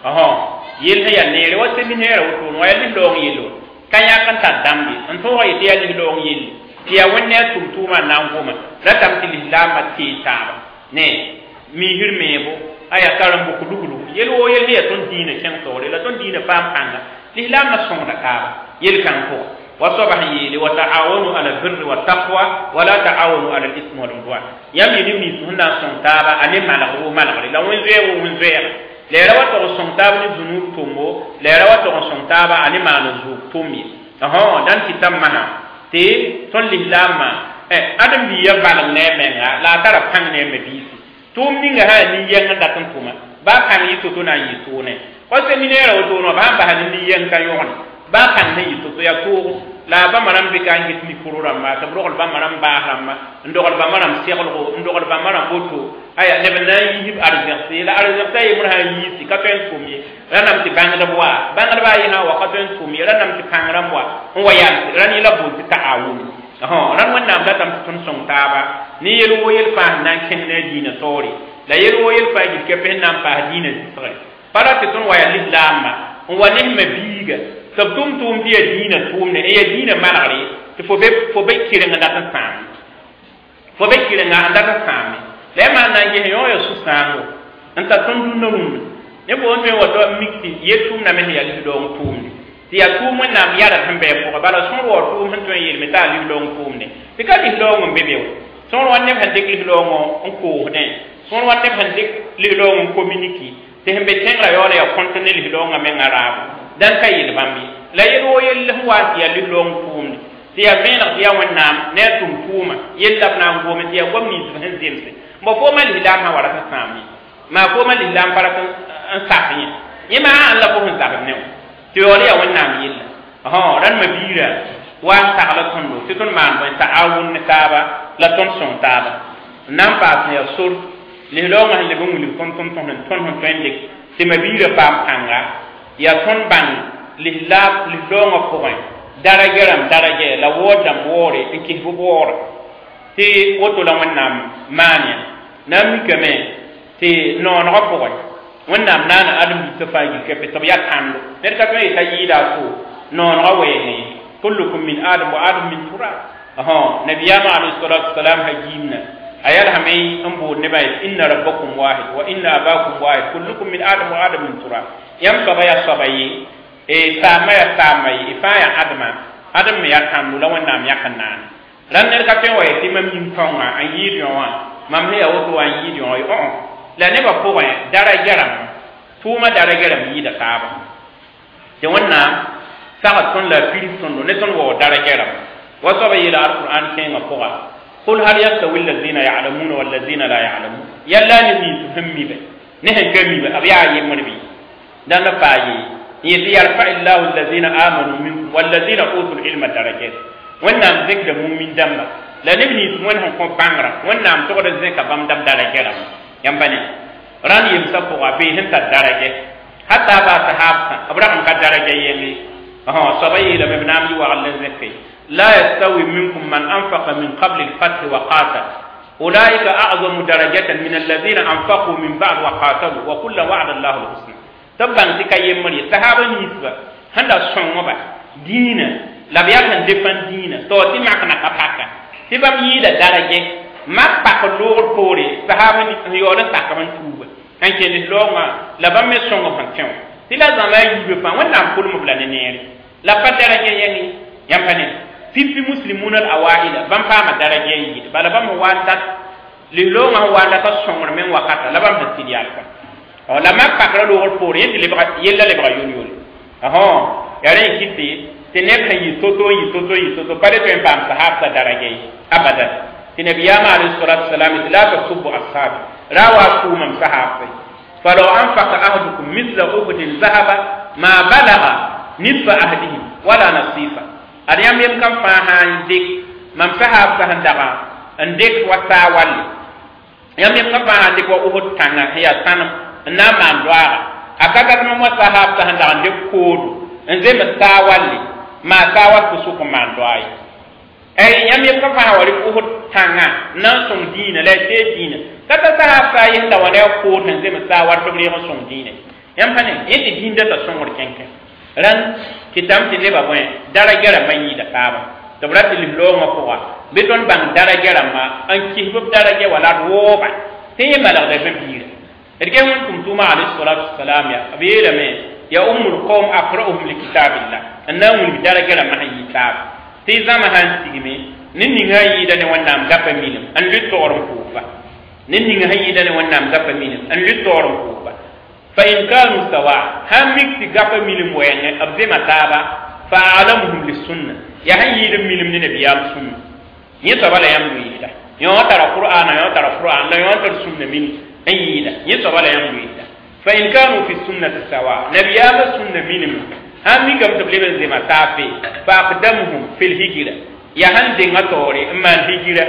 yel ya nere wa se minere wo ton wa yalin lo yelo kanya kan ta dambi on to wa yalin lo yel ya wonne tum tuma na ngoma ratam til la ma ti ta ne mi hirmebo aya karam bu kudugudu yel wo yel ya ton dina ken to la ton dina pam panga l'islam ma son da ka yel kan ko وصبح يلي وتعاونوا على البر والتقوى ولا تعاونوا على الاثم والعدوان يمي نمي سنة سنتابا أني مالغو مالغري لو وينزير وينزير لا رواتو سنتابا نزنور تومو لا رواتو سنتابا أني مالغو تومي دان كتامنا تي تون لهلاما أدم بيا بالغ نيمنا لا ترى بان نيمديسي توم نيغا ها نيين داتن توما با كان يتوتونا يتونه وسه مينيرا وتونو با با نيين كايون ba kan ne yito to ya to la ba maram be kan git ni furura ma ta brogol ba maram ba ramma ndogol ba maram segol ko ndogol ba maram boto aya ne be nan yib arzerti la arzerti yi murha yi ti ka pen fumi ranam ti bangda bwa bangda ba yi ha wa ka pen fumi ranam ti pangram bwa on wayan rani la bo ti ta'awun ran wannan da tam tun son taba ni yel wo yel fa nan ken ne dina tori la yel wo yel fa gi ke pen nan pa dina sore para te tun wa ya l'islam wa ne me biga tabtum tum dia dina tum ne e dina malari te fo be kirenga da tan sam fo be kirenga da tan sam le man nan ge yo su sango anta tun dun no ne bo on me wa do mikti yetum na me ya li do tum ti ya tum na mi yara tambe ko bala sun wo tum han to yel me ta li do tum ne ti ka li do ngom bebe son wan ne han dik li do ngo on ko ne son wan ne han dik li do ngo communique te hembe tengra yo ya kontene li do ngame ngarabu dan kay yel bambi la yelo yel huwa ya li do tum ne ti ya mena ya wannan ne tum tuma yella na ngome ti ya gwamni su han zemse mo fo ma li da ma wara ta sami ma fo ma li da para an safi yima Allah ko hun safi ne ti yo ya wannan yella ran ma bira wa ta'ala tondo ti ton man ba ta'awun ne taba la ton son taba nan pa ya sur le longa le bunguli ton twende ti ma bira pam anga ya ton ban li longa ko darage la woda more ti ki bubor ti woto la wannan mania nam kame ti non ko wannan nana adam bi tafaji ke pe tabiya kando ne ka pe ta yida ko non awene كلكم من آدم وآدم من تراب نبينا عليه الصلاة والسلام هجيمنا أيال همي أنبو نبايت إن ربكم واحد وإن أباكم واحد كلكم من آدم وآدم من تراب يم صبايا صبايا سامي إفايا آدم يكن لو نام يكنان لأن الكافي ويتي مم يفهم أن يدعوا مم هي أوتوا أن يدعوا لأن بقوة درجة توما درجة يدا كابا جوانا ساعة تون لا فيل تون نتون و درجة وصبا إلى القرآن كين قوة قل هل يستوي الذين يعلمون والذين لا يعلمون يلا نبي تفهمي به نهن كمي به أبي عيم نبي دنا فاي يرفع الله الذين آمنوا منكم والذين أوتوا العلم درجات ونام ذكر مؤمن دم لا نبني سمونهم كم بانغرا ونام تقول ذكر بام دم درجة يمبني ران يمسكوا أبي هنت درجة حتى بعد صحابة أبراهيم كدرجة يلي صبي لما بنامي وعلى الزكي لا يستوي منكم من أنفق من قبل الفتح وقاتل أولئك أعظم درجة من الذين أنفقوا من بعد وقاتلوا وكل وعد الله الحسنى طبعا تكا يمري صحابة نسبة هذا صنوبة دين لا بيكن دفن دين توتي معنا كباكا تبام يدا درجة ما بقلور كوري صحابة يورن تكمن توبة أنت اللونga la bam me songo fantion tila zama yibe fa wannan kulmu blane neri la fatara ke yani yampane fi muslimun al awaida bam fa ma daraje yi bala bam wanta li longa wanda ta songo men wakata la bam tidi alfa o la ma pakra lo hol por yende yella le bra yoni yoni yare kiti tene kayi toto pare to en pam sahaba daraje abada tinabiyama alayhi salatu wassalam la tasubbu ashab rawa kumam sahaba فلو أنفق أحدكم مثل أحد ذهب ما بلغ نصف أحدهم ولا نصيفا أريام يمكن فهان ديك من فهاب فهان دغا ان ديك وساوال يم يمكن فهان ديك وأحد تانا هي تانا نام دوار أكاكا من وساهاب فهان دغا ديك كود ان زي مساوال ما ساوال فسوق من دوار أي يم يمكن فهان ولي أحد تانا نصم دين لا دين kata sa fa yinda wana ko tan zai masa war to riya son dine yan fane yiti dinda ta son war kenke ran kitam ti le ba bwen daragara manyi da kaba to brati liblo ma ko wa beton bang daragara ma an ki hub darage wala roba te mala da be biira erke mun kum tuma alayhi salatu wassalam ya abira me ya ummul qawm aqra'uhum li kitabillah annahu bi daragara ma hayyi tab te zama han tigime ninni ngayi da ne wannan gafa milim an litto oron ko fa نني هيدا ne wannan gafa min an litorum ko ba fa in kanu sawa hamik ti gafa min moyane abde mataba fa alamuhum lisunna ya hayyida min nabiyam sunna ni tabala yam yida yo tara qur'ana la yo tara sunna min ayyida ni tabala yam yida fa in kanu fi sunnati sawa nabiyam sunna min hamik am tablebe ze matafe fa aqdamuhum fil hijra ya hande ngatore man hijra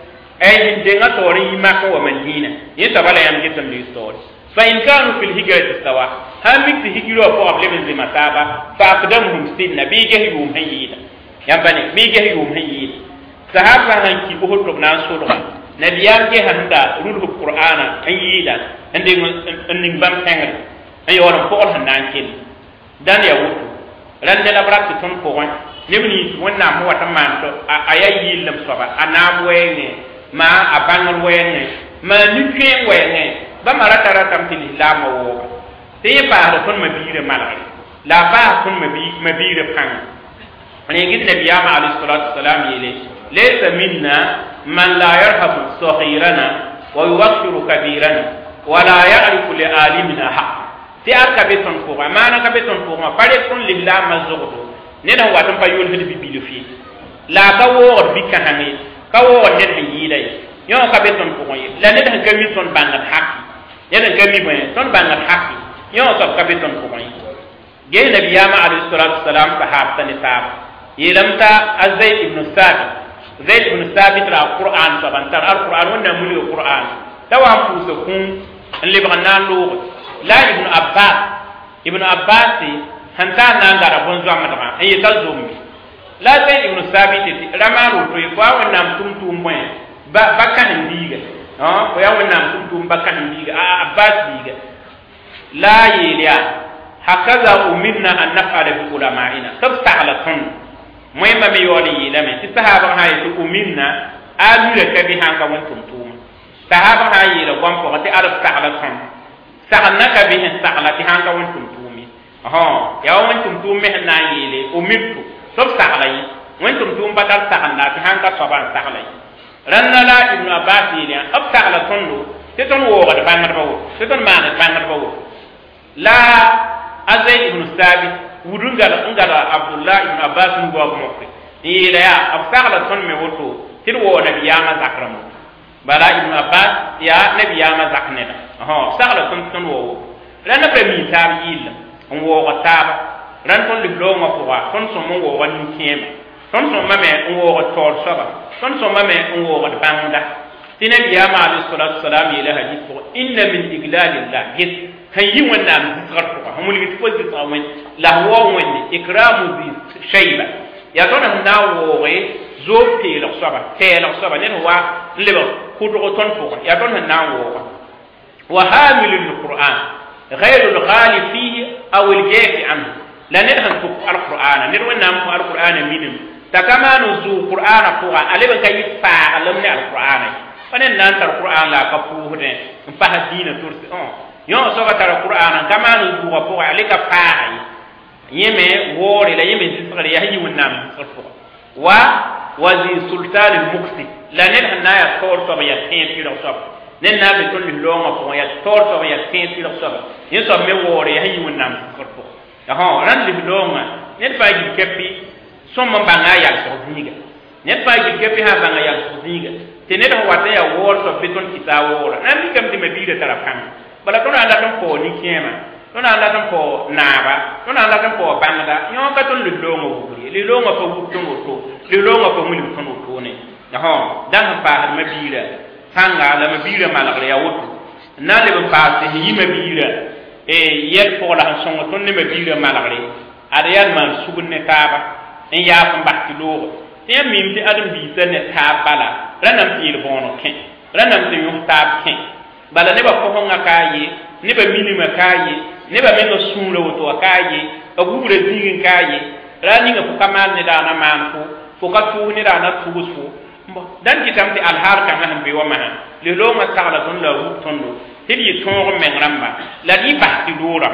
أي دينا توري ما هو مدينة يتبع يام جتم ليستور فإن كانوا في الهجرة السواء هم في الهجرة فقبل زي ما تابع فأقدمهم سنة بيجه يوم هيدا يام بني بيجه يوم هيدا sahaba han ki bo to nan sulha nabiyam ke handa rulhu qur'ana an yida ning bam tengri ay wala ko han nan kin dan ya wutu ran de la brak ton ko wan nebni wonna mo wata man to ayayi yilam soba anam wene ma abangal wene ma nukwe wene ba marata ratam til islam wo te ba da ton mabire malai la ba ton mabire pan ani gid nabiyama alayhi salatu wassalam yele laysa minna man la yarhabu saghirana wa yuwaqqiru kabirana wa la ya'rifu li alimina haqq ti arka beton ko mana ka beton ko ma pare ton lillah mazugdu ne da watan pa yol hedi bibilu fi la ka wo bi ka hami ka wo ne da yidai yo ka beton ko yi la ne da ka mi ton bangat haqi ne da ka mi boy ton bangat haqi yo ka beton ko yi ge nabiyama alayhi salatu wassalam sahaba ni sahaba yelamta azayd ibn sabit ra qur'an sabantar al-qur'an wa namuli qur'an tawa pusukun libana lo la ibn abbas hanta nan gara bon zo amata ay tazumi la zayd ibn sabit ramaru to ko wa nam tum moy ba kan ndiga ko ya wa nam tum ba kan ndiga abbas diga la yiliya hakaza umirna an naf'ala bi ulama'ina tabta'alatun moy ma mi yoli yilame ti sahaba ha yi umirna amira kabi hanga won tum sahaba ha yi la gon ko ti arab ta'alatun sa'annaka bihi sa'alati hanga won tum ya won tum me na yele umirtu sob sa'alai won tum badal sa'anna ti hanga soban sa'alai ranna la ibn abbas yele ab sa'alatun do te ton wo ga bangar bawo te ton ma na bangar bawo la azay ibn sabit wudunga ngala abdullah ibn abbas mu go mo ko yele ya ab sa'alatun me woto tir wo nabiyama zakramu bala ibn abbas ya nabiyama zakneda sa'alatun ton wo ranna premi tar yil on wo taba ran ton liblo ngo ko wa ton so mo wo wan kiyema ton so mame on wo tol soba ton so mame on wo bangda tinan ya ma alayhi salatu wassalam ila hadith ko inna min iglalillah gis hayyi wannan zikr ko hamul git ko zikr awen la wo wonni ikramu bi shayba ya ton na wo re zo pe lo soba ne wa lebo ko do ton ko ya ton na wo wa hamilul qur'an غير الغالي فيه او الجاف عنه لا ندهن في القران ندوى نام في القران مينم تكما نزو القران قرا علي بن كاي فا لمن القران فنن نان القران لا كفوه ده فهدين ترس يو سو تر القران كما نزو قرا علي كفا يمه ووري لا يمه تسر يحيي ونام صرف وذي سلطان المقسي لا ندهن نايا كور تو يتين في الصف nen na be ton longa ko ya tor to ya tin ti so ba yin so me wore ya yi wonnam ko ran li longa nen fa gi kepi so man banga ya so diga nen fa gi kepi ha banga ya so diga te ne do wata ya wor so be ton kita wora nan mi kam di me bi de tarapan bala to na ton ko ni kema to na ton ko naba to na ton ko banga yo ka ton li longa wuri li longa ko wu ton to li longa ko mu li ton to ne dan pa ma bi hanga la mabira malagre ya wotu na le ba te yi mabira yel ko la songo ton ne mabira malagre ariyan man sugunne taba en ya fa bakti lo te mim te adam bi te ne tabala ranam ti le bono ken ranam te yum tab ken bala ne ba ko honga kayi ne ba minima kayi ne ba men no sunlo woto kayi agubure zingin kayi rani ga fukamal ne da na manfu fukatu ne da na tugusu dan kitamti alhar kan han be wama le lo ma tagla ton la wu tondo tidi ton men ramba la di bahti lura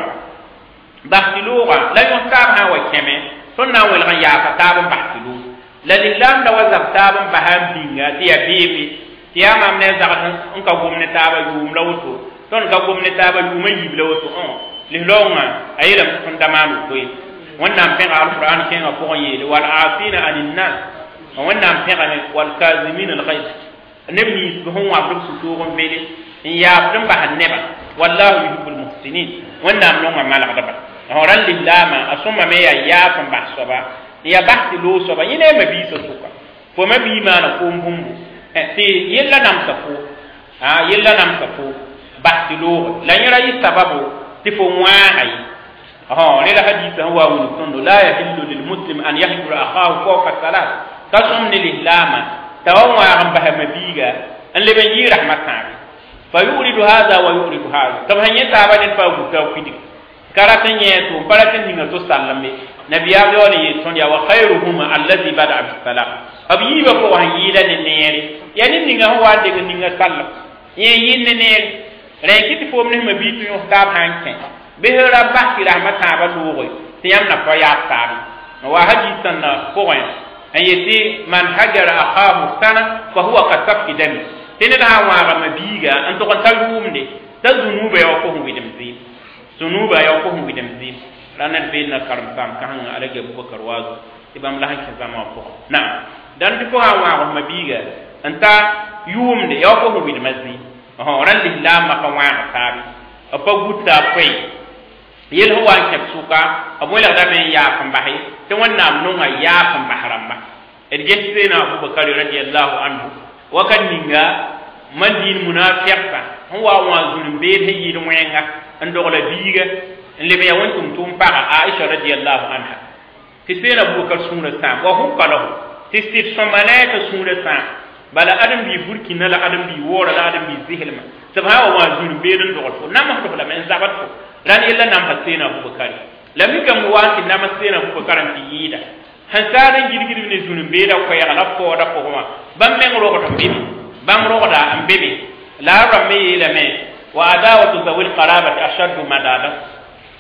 la yon tab ha wa keme ton na wel ya ka tab bahti lu la lilam da wazab tab baham binga dia bibi dia mam ne zagat on ka gumne tab yum lawto ton ka gumne tab yum yib lawto on le lo ma ayela ton damanu koy wannan fen alquran ken ko yele wal afina anin nas wannan pegane wal kazimin al ghaiz nabni bi hon wa bu suturum bele in ya dum ba haneba wallahu yuhibbul muhsinin wannan non ma malaka daba horan lillama asuma me ya fa ba soba ya bahti lo soba yine ma bi so suka fo ma bi ma na ko mbumbu te yella nam safu yella nam safu bahti lo la yara yi sababu ti fo wa hay ne la hadith huwa wa la yahillu lil muslim an yahjura akhahu fawqa salat kasum ni lihlama tawa wa ram bahama biga an leben yi rahmatan fa yuridu hadha wa yuridu hadha tabhanya tabanin fa gutta kidi karatan yeto paratin dinga to sallame nabiya yo ne ton ya wa khairuhum alladhi bada bis salam abi ba ko han yila ne nere yani dinga wa de dinga sallam ye yin ne nere re kiti fo ne ma bitu yo tab hanke be hera ba ki rahmata ba lugo tiyam na ko ya tabi wa hadisan na ko en ayati man hajara akhahu sana fa huwa kasaf dami tene da wa ga mabiga an to kan talumde da zunuba ya ko hu bidam zi zunuba ya ko hu bidam zi ranar be na karam sam kan alage Abubakar wazo ibam la hakka zama ko na dan ko ha wa mabiga anta yumde ya ko hu bidam zi ho ran lillah ma ka wa tabi apa gutta pay yel ho wa kep suka amola da men ya kan bahi te wannan non ya kan baharamba edgeste na Abubakar radiyallahu anhu wa kan ninga man din munafiqa huwa wa zulum be hayid moyenga ando la biga lebe ya wantum tum para Aisha radiyallahu anha kisena Abubakar sunna sa wa hum qalahu tistit somalata sunna sa bala adam bi burkina la adam bi wora la adam bi zihilma sabha wa zulum be don do nama to la men zabat ko ran illa nam hasena Abubakar lamika muwati nam hasena Abubakar ti yida hansaran girgiri ne zulum be da ko ya la ko da ko ma bam men ro ko to bibi bam ro da am bibi la ramme la me wa adawatu zawil qarabati ashaddu madada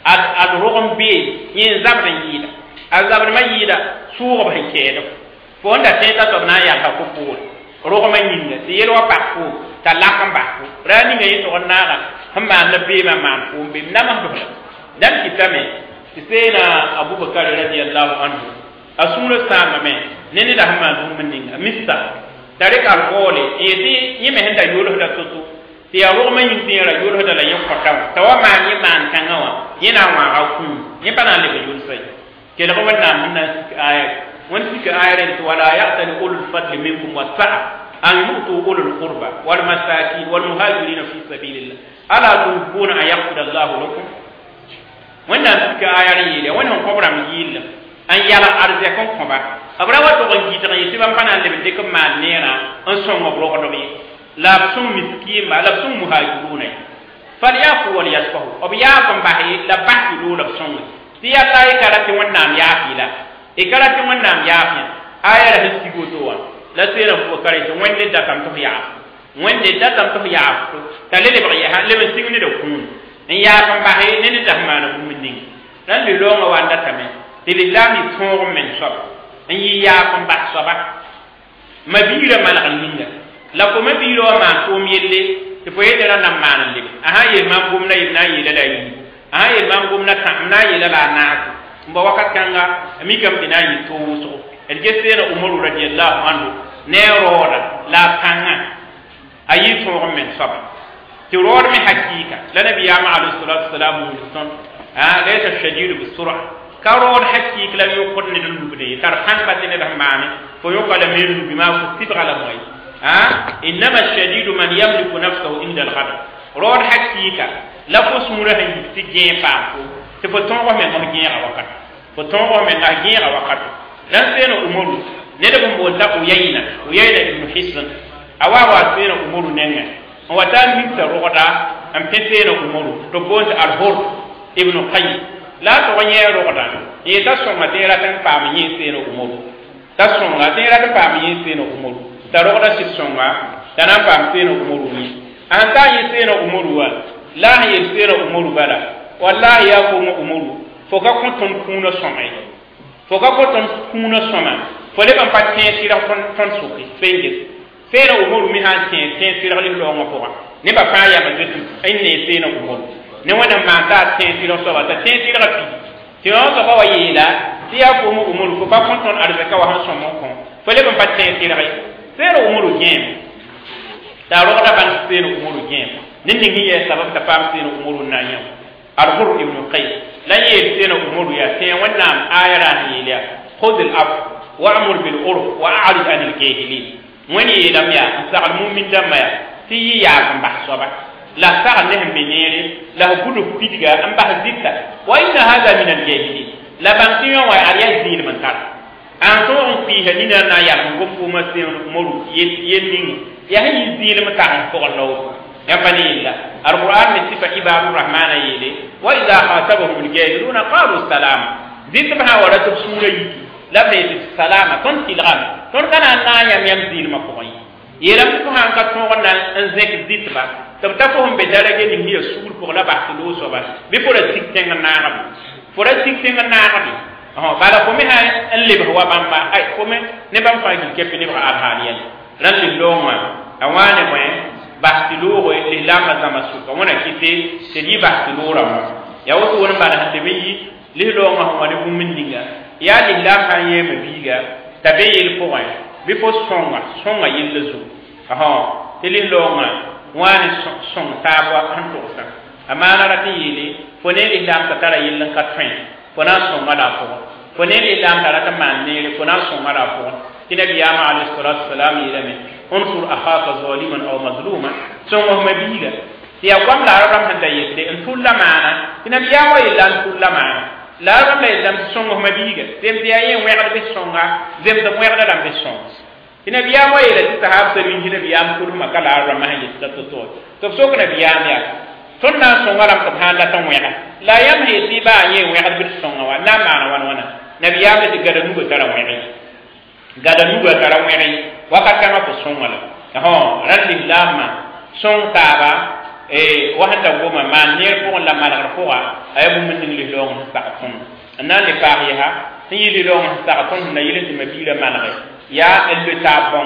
ad rogom be yin zabran yida azabran ma yida suugo ba keedo fo nda teta to na ya ka ko ko rogom yinga ti yelo pa ko ta lakam ba ko rani ngai to naga hamma na be ma man ko be na ma do dan kitame tisena Abubakar radiyallahu anhu asura sama me nene da hamma dum meninga mista tare ka alqole eti yime henda yolo da tutu ti ya ro man yin tira yoro da la yin kwata tawa ma ni man tangawa yana wa ga ku ni bana le yul sai ke da kuma nan mun aya wani suka ayar to wala ya'tali ulul fadli minkum wasa'a an yu'tu ulul qurba wal masakin wal muhajirin fi sabilillah ala tuquna ayaqda Allahu lakum wannan suka ayar yi da wannan program yi an yala arzikon ko ba abra wato gon kita yi ban fana le de kuma nera an son mo bro ko do la sum miskin ma la sum muhajiruna falyafu wal yasfahu obiyakum bahi la bahilu la sum tiya tay karati wannan yafila e karati wannan yafi ayara hisigo to wa la sera ko karati wande da kam to ya wande da kam to ya talele ba ya le men signi da kun en ya kam bahi ne da mana kun min dan le longa wanda tame tilillami tongo men sob en yi ya kam ba soba mabira malakan ninga la ko mabiro ma ko mielle te fo yedera na man le aha ye mam gum na ibna yele da yi aha ye mam gum na tam na yele la na mbo wakat kanga mi kam dina yi to so el gesena Umar radiyallahu anhu ne roda la tanga ayi to men sab ti rod mi hakika la nabiya ma alayhi salatu wassalam sun laysa shadidu bisur'a karod hakika la yokon ne dum bude tar han batene da mane fo yokala melu bima ko tibra la moy إنما الشديد من يملك نفسه عند الغضب رود حقيقة لا فسمره تجين فاكو تفتون من أجين وقت فتون من أجين وقت لن سين أمور ندبم بوتا ويينا ابن حسن أوا سين أمور نعمة وتان من سرودا أم تسين أمور تبون الهور ابن قيم لا تغني رودا يتسون متيرا تنفعني سين أمور تسون متيرا تنفعني سين أمور darogda sisonga tanan pam seno umuru ni anta yiseno umuru wa la yiseno umuru bala wallahi ya ko umuru foka ko ton kuno somay foka ko ton kuno soma fole ban patin sira ton suki fengis seno umuru mi han tin sira li lo ngo ne ba fa ya ma jetu ay ne seno umuru ne wana ma ta tin sira so ba ta tin sira fi ti on so ba wa yila ti ya ko umuru ko ba kon ton arzaka wa han somo ko fole ban patin sira sero umuru gem da roda ban sero umuru gem nindi ngiye sabab ta pam sero umuru nanya arbur ibn qais la ye sero umuru ya te wannan ayara ni ya khudh al af wa'mur bil urf wa a'rid an al jahilin wani lam ya sa'al mu'min damma ya ti ya kan bahsoba la sa'al ne menere la gudu pidiga an bahzita wa inna hadha min al jahilin la ban tiyo wa ariya zil man tar an to on fi hadina na ya ko fu ma se moru yending ya hay zil ma ta ko no ya bani illa alquran ni sifa ibadur rahmana yele wa idha khatabahum aljahiluna qalu salam zikra ha wala sura yi la be salama ton tilgam ton kana na ya yam zil ma ko yi yelam ko han ka to na en zek ditba tab ta ko be darage ni hiya sul pour la bahtu do so ba bi pour sikten na ngam pour sikten na ngam bala ko me ha en liba wa bamba ay ko me ne bam fa ki kepi ne ba alhaliyan ran li loma awane mo bahtu do li lama zama su ko mona kite se di bahtu do ram ya wato won bala hande bi li loma ho wani bum mindiga ya li la fa ye me biga tabayil ko wa bi fo songa yilla zu ili longa wani song tabwa an to sa amana rati yili fone li dam ka tara yilla ka tren fona songa da fo ne li dam tara ta man ne fona songa da fo ina biya ma alayhi salatu wassalam yila me unsur akhaka zaliman aw mazluma songa ma biga ya kwam la ram handa yille en tulla mana ina biya wa yilla tulla mana la ram la dam songa ma biga dem biya ye wega be songa dem da wega da be songa ina biya wa ila sahab sarin ina biya kul makala ram ha yitta to so kana biya ya tonna songa ram ka handa tan wega la yam he ti ba ye wega be songa wa na mana wana nabiya me digada nugo tara wega gada nugo tara wega wakata ma ko songa la randi lama son taba wahanda goma man ne ko la mala ko ayu min li long sa'atun anna li fahiha yi li long sa'atun na yile ti mabila malare ya le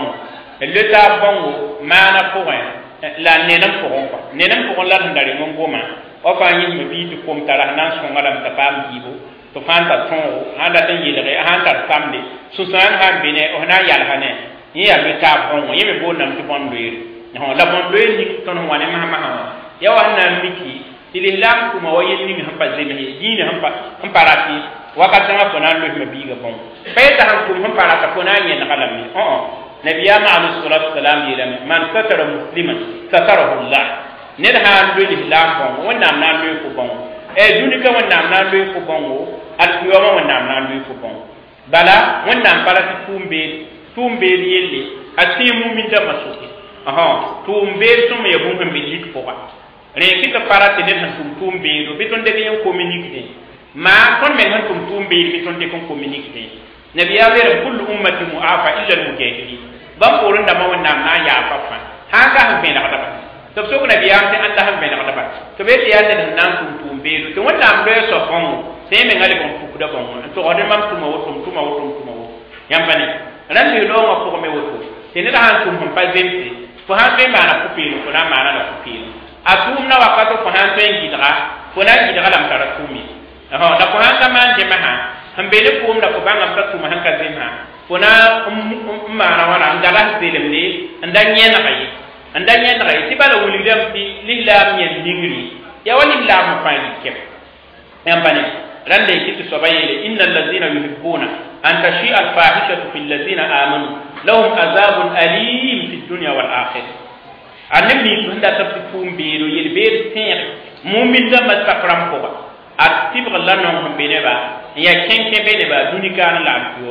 tabon mana ko la nenam ko la ndari mon goma o fa yi mabi ti kom tara nan so ngalam ta pam gibo to fanta ton anda tan yile anda samde susan han bine o na yal hane yi ya le tabon yi me bonam ti bondoire la bondoire ni ton wane ma ya wannan miki ilihlam kuma wayin ni hampa zeme dini hampa rati wakati ma kona lo mabi ga bon payta han kum hampa rata kona yen qalami nabiya ma alayhi salatu wassalam yila man satara musliman satarahu allah ne da han lo ilihlam bon wannan nan lo ko bon duni ka wannan nan lo ko bon al kiyama wannan nan lo ko bon bala wannan parati tumbe yelle asimu min da masuki tumbe sum ya bun hambi lik ko re kita parati ne han tumbe do biton de yen communique ma kon men han tumbe biton de kon communique nabiya wer kullu ummati muafa illa al-mujahidin bam porun da ma wannan na ya fafa haka han be na kada to so ko nabiya te Allah han be na kada to be ya te nan tumbe do to wannan be so kon sai men ngali kon ku da kon to ode mam tuma wo yambane ran ni lo ma ko me wo te ne da han tum pa zemte fo han be ma na ku pe ko na ma na ku pe atum na wakato ko han ten gidra ko na gidra lam tara tumi da ko han man de maha han be le ko da ko bangam ta tuma han ka zemha ko na ma na wala ngala zelim ni andan yen na kai ti bala wuli lam ti lillam yen dingri ya wali lam fa ni kep yambane rande kitu sobayele innal ladina yuhibbuna an tashi al fahishatu fil ladina amanu lahum azabun alim fid dunya wal akhirah annabi tunda tafi tumbeero yelbeer teer mu'min da masakram ko ba atibra lanon ko bene ba ya kenke bene ba dunika na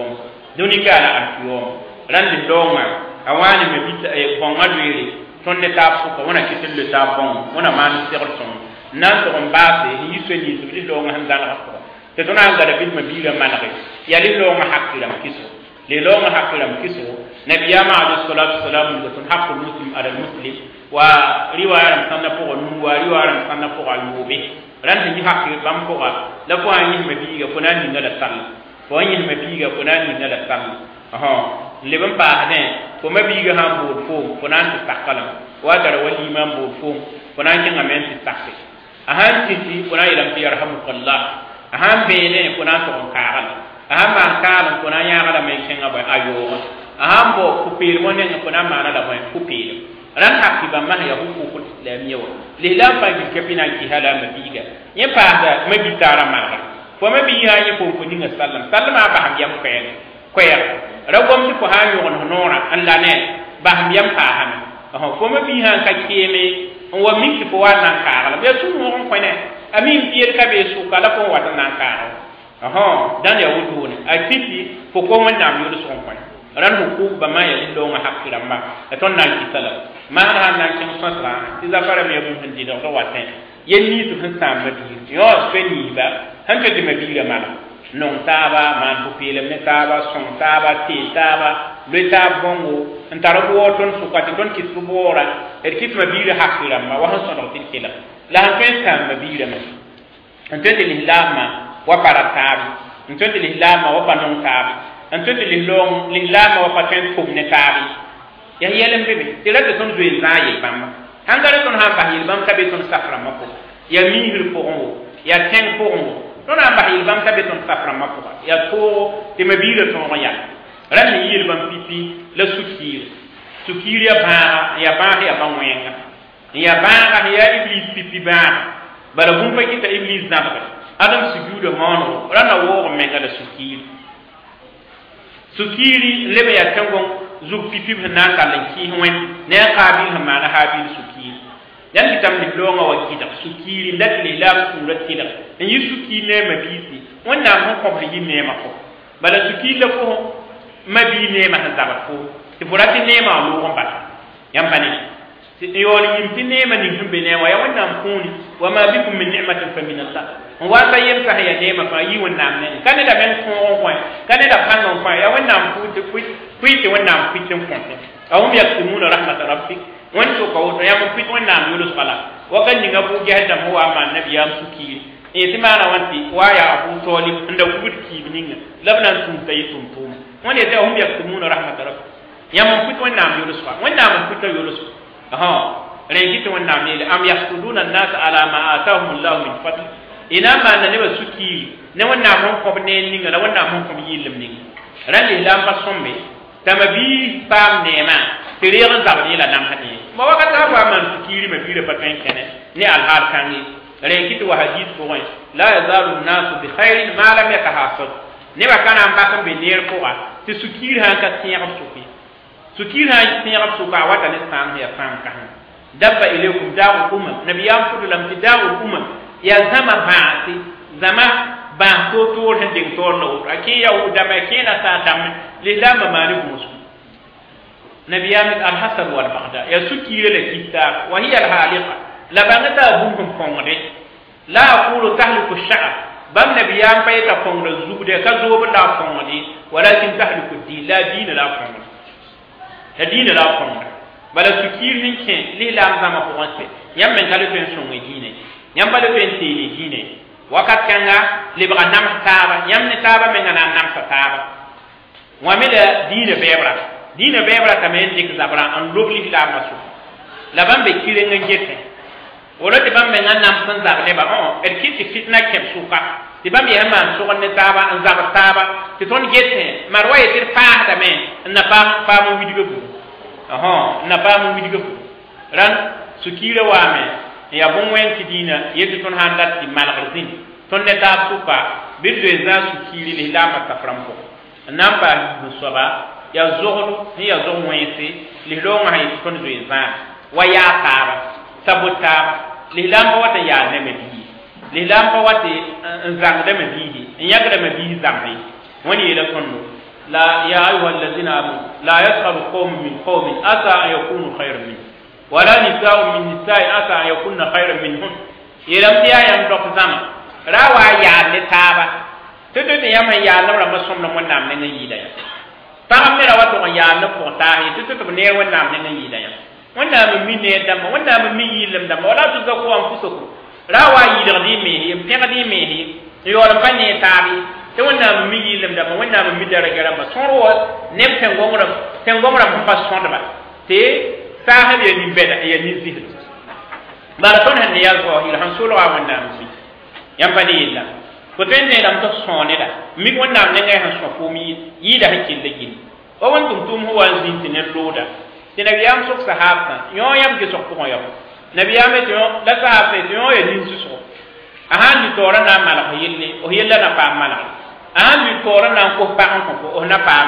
amfiyo randi doma awani me bita e bonga lwere tonde ta ko wona kitel le ta bon wona man serol son nan to on baase yi so ni so li donga han dana ko te dona ngara bil mabila manake ya li donga hakira kiso le longa hakiram kiso nabiyama alayhi salatu wassalam gatun haqqul muslim ala muslim wa riwaya sanna ko nu wa riwaya sanna ko al-mubi ran ni hakki bam ko la ko anyi mabiga ko nan ni ngala sall ko anyi mabiga ko nan ni ngala sall le bam pa ne ko mabiga han bo ko nan ti takalam wa dara wali imam bo ko nan ki ngamen ti takki ahan ti ko nan ilam yarhamukallah ahan be ne ko nan to karal ahamba kan ko na yaga la me kenga ba ayo ahambo kupir monen ko na mana la ba kupir ran hakiba ma ya huku ko islamiyya wa lihla fa bi kepina ki hala mabiga ye pa da mabitara maka ko mabiya ye ko ko dinga sallama ba ham yam ko ya ragom ti ko ha yo on honora alla ne ba ham yam pa han ko mabiya ka keme wa min ki ko wa nan ka la be su mo ko ne amin biyer ka be su kala ko wa nan ka dan ya wuto ne a kiti ko ko wannan yulu son kwan ran hukum ba ma ya lindo ma hakira ma ton nan ki sala ma ha nan kin sotla ti za fara me bun hindi do waten yenni to han sama bi yo feni ba han ke me bi ga ma non taba man bu pile me taba son taba ti taba le taba bongo antara bo ton su kwati ton ki su bora kit ma bi ga hakira ma wa han sono tin kila la han ken sama bi ga ma antete lihlama wa paratabi antete lihlama wa panon tabi antete lihlama wa paten kum ne tabi ya yelem bebe tira de ton zuel zaye bamba hangare ton ha bahil bam tabe ton safra mako ya mihir ko on ya ten ko on ton ha bahil bam tabe ton safra mako ya to te mabire ton ya ran ni yil bam pipi la sukir ya ba ya banwenga ya ba ya iblis pipi ba bala bum pa kita iblis nabaka adam sujuda mono rana wo menga da sukiri lebe ya tangon zuk pipi na kala ki wen ne qabil ma na habil sukiri yan kitam ni longa wa kita sukiri ndat li la surat kida en yi sukiri ne mabisi wannan mun ko bi ne ma ko bala sukiri la ko mabi ne ma ta ko ti burati ne ma lo ko ba yan bani yoni yimpi nema ni humbe ne wa ya wannan kuni wa ma bikum min ni'matin fa min Allah wa sayyim ka ya nema fa yi wannan ne kan da men ko ko kan da fannon fa ya wannan kuiti wannan kuitin ko awum yaktumuna rahmat rabbik wan to ko to ya mun kuit wannan yulus fala wa kan ni ngabu ga da mu wa man nabi ya suki e ti mana wanti wa ya abu tolib inda gudki bininga labnan tum taytum tum wani da hum yaktumuna rahmat rabbik ya mun kuit wannan yulus fa wannan mun kuit yulus rengiti wannan ne am yasuduna an-nas ala ma atahum Allah min fadl ina ma na ne ba suki ne wannan mun ko ne ninga na wannan mun ko yilim ninga ran le lam pa sombe tamabi pam ne ma teriyan zabni la nam hadi ma waka ta ba man sukiri ma bire patan kene ne al har kangi rengiti wa hadith ko wai la yazalu an-nas bi khairin ma lam yatahasad ne ba kana am ba kan be ner ko ti sukiri han ka tiya suki sukira tiyab suka wata ne san ya fam ka dabba ilaykum da'u nabiyam fudu lam tida'u ya zama baati zama ba to to de ding to no akiya u dama kina sa dam lilama malik musu nabiyam al-hasan wal baghdad ya sukira le kitab wa hiya al-haliqa la bangata bum fongde la aqulu tahliku ash-sha'r bam nabiyam payta fongde zubde ka zobu la fongde walakin tahliku din la din la fongde hadina la ko bala sukir min ken li lam zama ko wonte yam men kala fen son dine yam bala fen tele dine wakat kanga li ba nam taba yam ne taba men ngana nam taba wa mela dine bebra tamen dik zabra an lobli la masu la bambe kire ngete wala te bambe ngana nam san zabre ba on er kiti fitna kem suka ti bam ya man so ne taba an zaba taba ti ton gete marwaye tir fa da men na pa mo widigo bu na pa mo widigo bu ran sukira wa me ya bon wen ti dina yeti ton handat ti malghazin ton ne ta supa bir de za sukiri le lama ka frampo namba bu soba ya zohlu ya zohlu wensi le lo ma yi ton de za wa ya taba sabota le lamba wata ya ne me bi lilam pa wati zang da mabihi in yaga da mabihi zamai wani ila konno la ya ayuha allazina amanu la yashabu qawmun min qawmin asa an yakunu khayran min wala nisaa'un min nisa'in asa an yakunna khayran minhun ilam tiya yam dok zama rawa ya ne taba tutu ne yam ya na ra masom na wannan ne yida ya ta me ra wato ya na ko ta hi tutu ne wannan ne yida ya wannan min ne da wannan min yilim da wala tu zakku an fusuku rawa yidgdi mehi pegdi mehi yoram pa ne tabi te wonna mi yilim da wonna mi dara garamba sonro ne tengomra pa sondba te sahab ya ni beda ya ni zihd maraton han ya zo il han solo wa wonna mi yam pa ni illa ko tende lam to sonne da mi wonna ne ngai han so ko mi yida hakkin da gin o won tum huwa zinti ne loda te na yam sok sahaba yo yam ge sok ko yo nabiyame to la sahabe to yo yin su ahan ni tora na mala ko yille o yilla na pa mala ahan ni tora na ko pa ko o na pa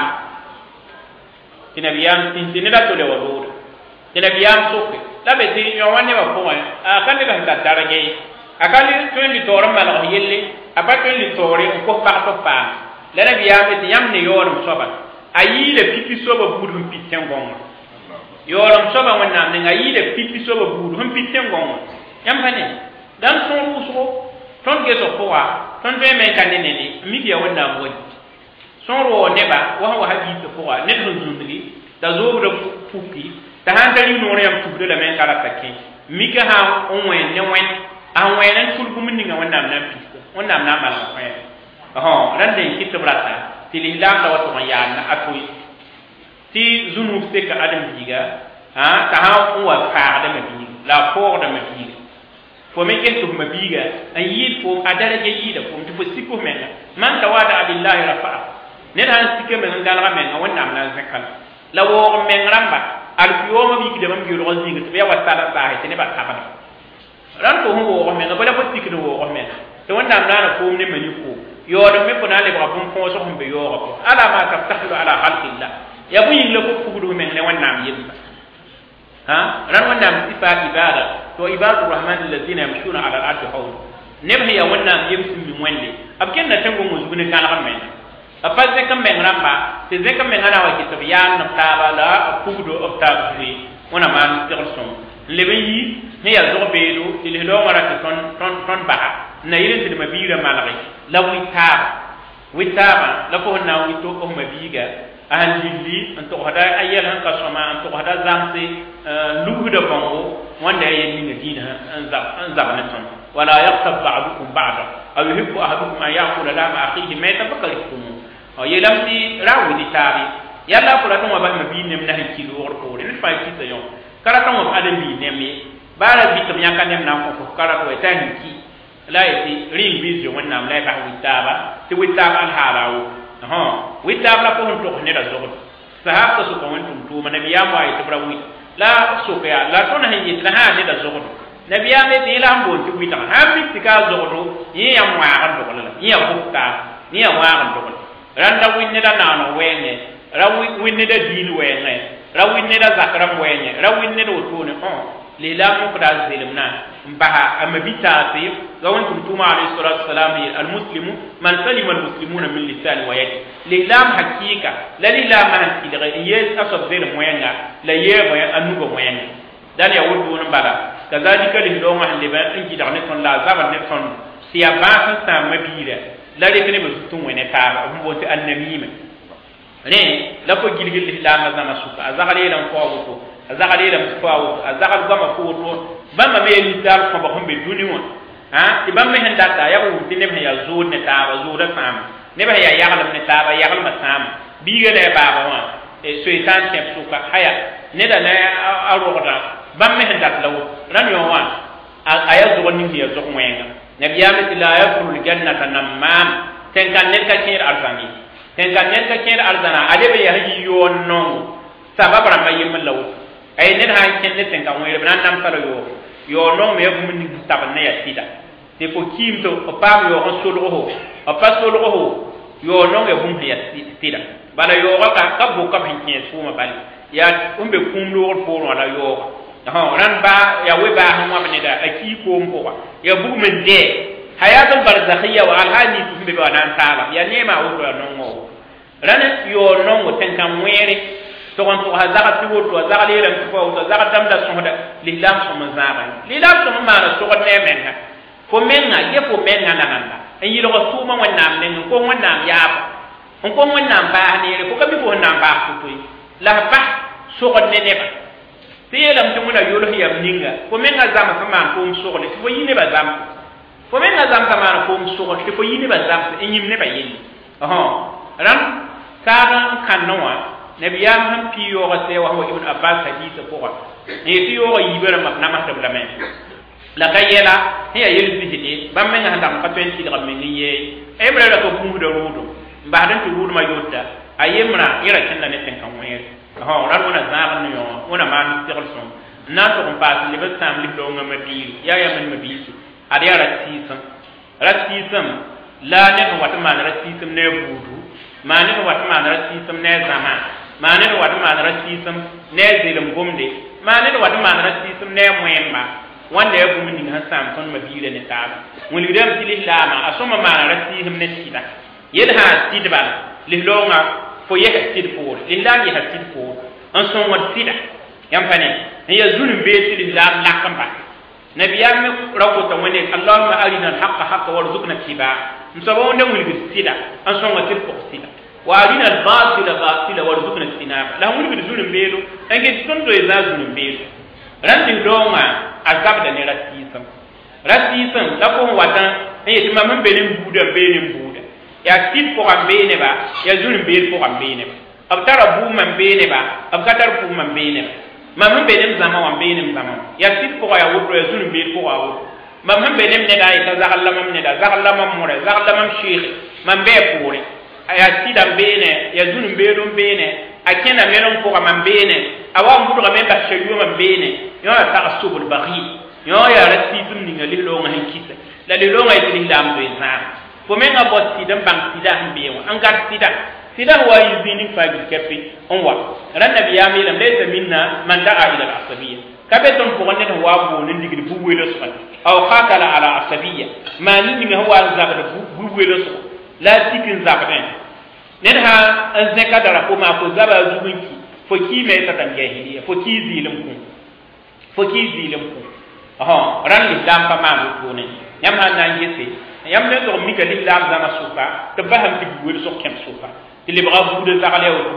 tinabiyam tinida to le wado tinabiyam so ke la be ti yo wanne ba ko a kan de kan ta darage akali to li tor mala yelle abato li tore ko pa to pa la nabiya be yam ne yorum soba ayi le pipi soba budum pitten gonga yorum soba wonna ne ayi le pipi soba budum pitten gonga yam fane dan son uso ton ge so ko wa ton be men kan ne ni mi biya wonna mo son ro neba wa haji to ko wa ne dun zundigi da zo da fuki ta handali no yam tubde la men kala takke mi ka ha on wen ne wen an wayanan kulku min nga wannan nan pista wannan na mala ko ran den kitab rata til islam da wato ya na atui ti zunu se ka adam diga ta ha wa fa da mabi la ko da mabi ko men ken to mabiga an yi ko adara ge yi da ko to sipo men man tawada billahi rafa ne han sike men ngala men wannan na zakal la wo men ramba al yoma bi de mam bi ro ziga to ya wasala sahi ne ba tabana ran ko ho men ba da botti kido ho men to wanda am na ko ne mani ko yo do me ko na le ba bun ko so humbe yo ko ala ma taftahilu ala khalqillah ya bu yin le ko fudu men ne wanda am yimba ran wanda am sifa ibada to ibadur rahman alladhina yamshuna ala al-ardi hawl ne ba ya wanda am yimsu mi wande abken na tango mo zubune kan kan men apazze kam men ramba te ze kam men ana wa kitab ya na tabala fudu of tabri ona man tirson leben yi ne ya zo beelo il helo mara ton ba na yirin de mabira malari la witaba la ko na wito ko mabiga an jilli an to hada ayyal han kasama an to hada zamse lugu da bango wanda yayin ni dina an zabana ton wala yaqtab ba'dukum ba'da aw yuhibbu ahadukum an ya'kula lama akhihi maytan fakaritum yelam ti rawidi tabi yalla ko la ton wa ba mabine min hakilu ko ne fa ki tayon kala kan wa adam bi nemi bara bi tam yaka nem na ko kala ko tan ki la yati rin bi jo wannan la ka witaba ti witaba al halawo witaba la ko to ne da zo sahaba su ko wantum to nabi ya mu ayi tabrawi la so ka ya la to na hin yitla ha ne da zo nabi ya me de la mbo ti wita ha bi ti ka zo do yi ya mu a kan do la yi ya bukka ni ya wa kan do randa winne da na no wene rawi winne da din wene rawin ne da zakram wenye rawin ne do to ne lila mu kada zilimna mbaha amabita fi gawan tuma alayhi salatu wassalam al muslimu man salima al muslimuna min lisani wa yadi lila hakika la lila man tidga yes asab zilim wenga la yeba anugo wenga dan ya wudu ne bala kazalika lilo ma hande ba in gida ne ton la zaban ne ton siya ba sa mabira la le ne mutun wene ta humbo ti annamima ne la ko gilgil la ma zama suka azagale lan ko wuto azagale lan ko wuto azagal gama ko wuto bamba me ni dal ko ba humbe duni won ibam me henda ta ya wuti ne ya zo ne ta ba zo da sam ne ba ya yagal ne ta ba yagal ma sam biga le ba ba wa so itan ke suka haya ne da ne arota bam me henda lawo ran yo wa aya zo ni ya zo mwenga nabi ya mi la yafrul jannata namam ten kan ne ka kir arzani ten kan ne ka kir arzana ade be ya haji yo non sababa ma yim lawo ay ne ha ken ne ten kan wele ban nam sala yo non me bu min tab ne ya sida te ko kim to o pa yo on solo ho o pa solo ho yo non e bum ya sida bala yo ka bu ka bin ke suma bali ya umbe kumlo ko wala yo ran ba ya we ba han wa ne da aki ko mpo ya bu men de hayatul barzakhiyya wa alhani tu be ba nan tala ya nema wo to non ngo ran yo non ngo ten kam were to kon to hazaka ti wo to hazaka le ran ko to hazaka tam da sohda lillah sum zaba lillah sum ma na so ne men ha fo men na ye fo men na nan da en yi lo ko suma wannan ne ko wannan ya ko wannan ba ne ko kabi ko wannan ba ko to la ba so ne ne ba tiyelam te muna yolo yam ninga ko men azama sama ko msogole fo yine ba zam fo men azam sama ko msogole fo yine ba zam en yimne ba yini ran saban kanwa nabiyam ham piyo ga se wa ibn abbas hadith ko wa e piyo ga yibere ma na ma tabla men la kayela hiya yel bihidi bam men handa ko tenti ga men ye e bra da ko kum do rudo ba dan to rudo ma yotta ayemra ira kinna ne ten kan were ran wona zagan yo wona man tirson na to on pass le besam li do ngama di ya man mabi ade ratisam la ne no wata man ratisam ne budu man ne wata man ratisam ne zama man ne wata man ratisam ne zilim gomde man ne wata man ratisam ne muemba wanda ya bumi ning hasan ton mabire ne taaba woni dem tilih lama asoma ma rasi him ne sida yel ha sidba lihlonga fo yeh sidfo lillahi ha sidfo an son wa sida yam fane ya zulum be tilih lam lakamba nabiyam me rawta woni allahumma arina alhaqqa haqqa warzuqna ittiba'a msabo wonde wuli sida an son wa sidfo sida wa arina albatila batila warzuqna istinaba la wuli zulum be do ange ton do za zulum be randi donga azabda ne rasisan la ko watan e ma man benin buda ya tit ko ambe ne ba ya zulum be ko ambe ne ba abtara bu man be ne ba abkatar bu man be ne ba ma man benin zama wan be ne zama ya tit ko ya wudo ya zulum be ko wa wudo ma man benin ne da ita zakallamam ne da zakallamam more zakallamam sheikh man be pore aya tidam be ne ya zulum be don be ne akena melon ko man be ne awa mudu ga men ba shariyo man be ne yo ta asubul baghi yo ya rasibun ni ngali lo ngai kisa la le lo ngai tin dam do izam fo men abot tidam bang tidah be wa an gar tidah wa yuzini fagi kepi on wa ran nabi ya milam laysa minna man da'a ila al-asabiyya kabe ton ko ne wa bo ne digi bu welo so aw qatala ala asabiyya ma ni mi hawa zabada bu welo so la tikin zabada nen ha an zaka dara ko ma ko zaba zubunki fo ki me ta tan jahiliya fo ki zilim ku ran l'islam pa ma ko ne yam han nan yese yam ne to mi ka l'islam zama sufa to baham ti bu so kem sufa ti le bra bu de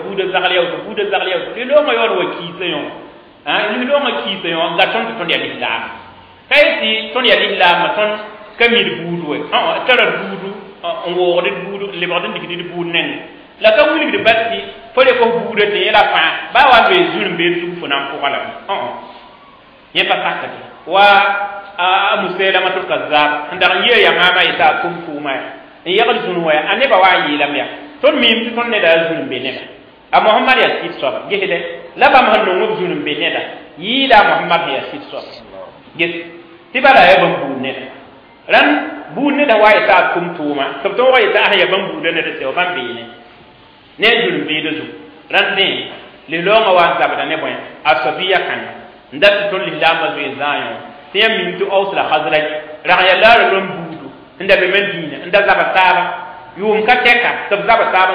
zakalew le lo ma yor wa ki sayon le lo ma ki sayon ga ton ya l'islam kay ti ton ya l'islam ton kamil budu we tara budu on wo de budu le bra de digi budu nen la ka wuli de batti fole ko buude te yela fa ba wa be zulum be su fona ko kala ye pa sakati wa musela matul kazzab ndar ye ya ngama ita kum fuma ya gal zunu wa ane ba wa yi lam ya ton mi ton ne da zulum be ne a muhammad ya sit so gehede la ba man no zulum be ne da yi da muhammad ya sit so yes tibara ya ban bu ne ran bu ne da wa ita kum fuma to wa ita ya ban bu ne da se ban be ne zulum be do rande le longa wa zabada ne boy asabiya kan ndat ton lillama zo zayo tem min to ausla khazraj raya la ron budu nda be medina nda zabataba yum ka teka tab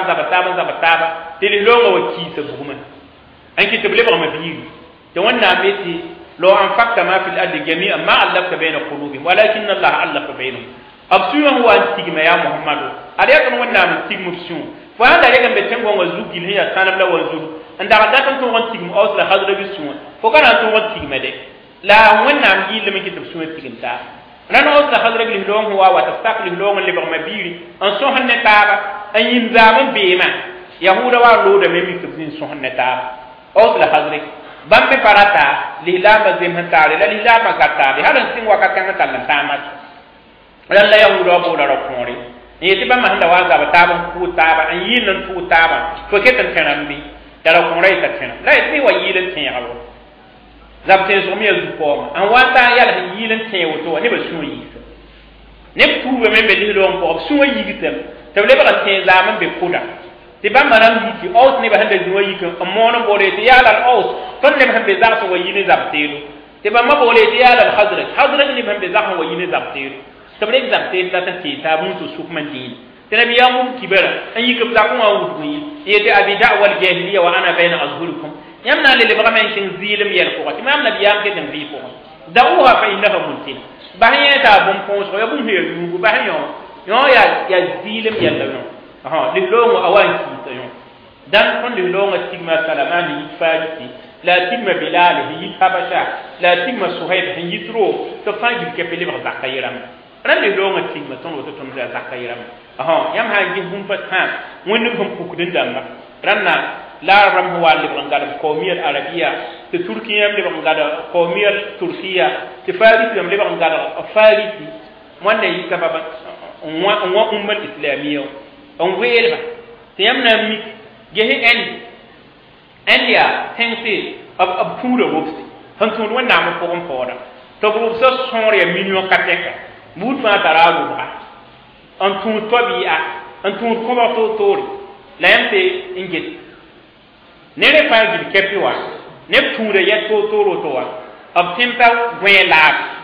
zabataba te le longa wa kisa buguma an ki table ba mabiri to wannan meti lo an fakta ma fil ardi jami'an ma allafta bayna qulubihim walakin allah allafa bainahum absuwa huwa antigma ya muhammadu ariya kan wannan tigmusun fa da rega be tengo ngo zugil hiya tanam la wazul anda ga tan to won tigmu ausla khadra bisun fo kana to won tigma de la wannan yi lemi kitab suwe tiginta nan ausla khadra bil long huwa wa tastaqil long li bar mabiri an so hanne taba an yin zaman be ma yahuda wa lo da memi tibin so hanne taba ausla khadra bambe parata lilama zimhantare la lilama katabe halan sin wakatan tan tamat la yahuda bo da rakori yeti ba mahanda wa za bataba ku taba an yinan ku taba to ketan tanambi dara ko rai ta tana la yeti wa yilan tan yawo zabte so mi azu ko an wata yala yilan tan yawo to ne ba su yi ne tu be men be lilon ko su wa yigitem to le ba tan zaman be kuda ti ba maram yi ki aus ne ba handa zuwa yi kan amma non bore ti yala aus ton ne ba handa za so wa yini zabte ti ba ma bore ti yala hazrat ne ba handa za wa yini zabte tabre example ta ti ta mun to sukman din tanabi ya mun kibara an yi kabza kuma wudu yete abi da'wal jahiliya wa ana bayna azhurikum yamna lil bagamen kin zilim yel ko ti mam nabi yam ke dan bi ko da'uha fa innaha muntin bahiya ta bum ko so ya bum he yugo bahiyo ya zilim yel no lil longo awan ki to yo dan kon lil longo stigma salamani fajiti la timma bilal hi habasha la timma suhaib hi yitro to fajil ke pele ba zakayram rande longa tigma ton woto ton da zakayram yam ha gi bum pat ha wonni bum pukudin damba ranna la ram wali bangada qawmiyal arabia te turkiya le bangada qawmiyal turkiya te farisi le bangada farisi wanda yi sababa wa ummat islamiyya on welba te yamna mi gehe endia tensi ab pura wopsi hantun wanda ma ko on foda to bu so sonre minio kateka bud fa tararu ba antun tobiya antun ko ba to tori la yamte inget nere fa gil kepiwa ne ture ya to toro to wa ab timpa gwen la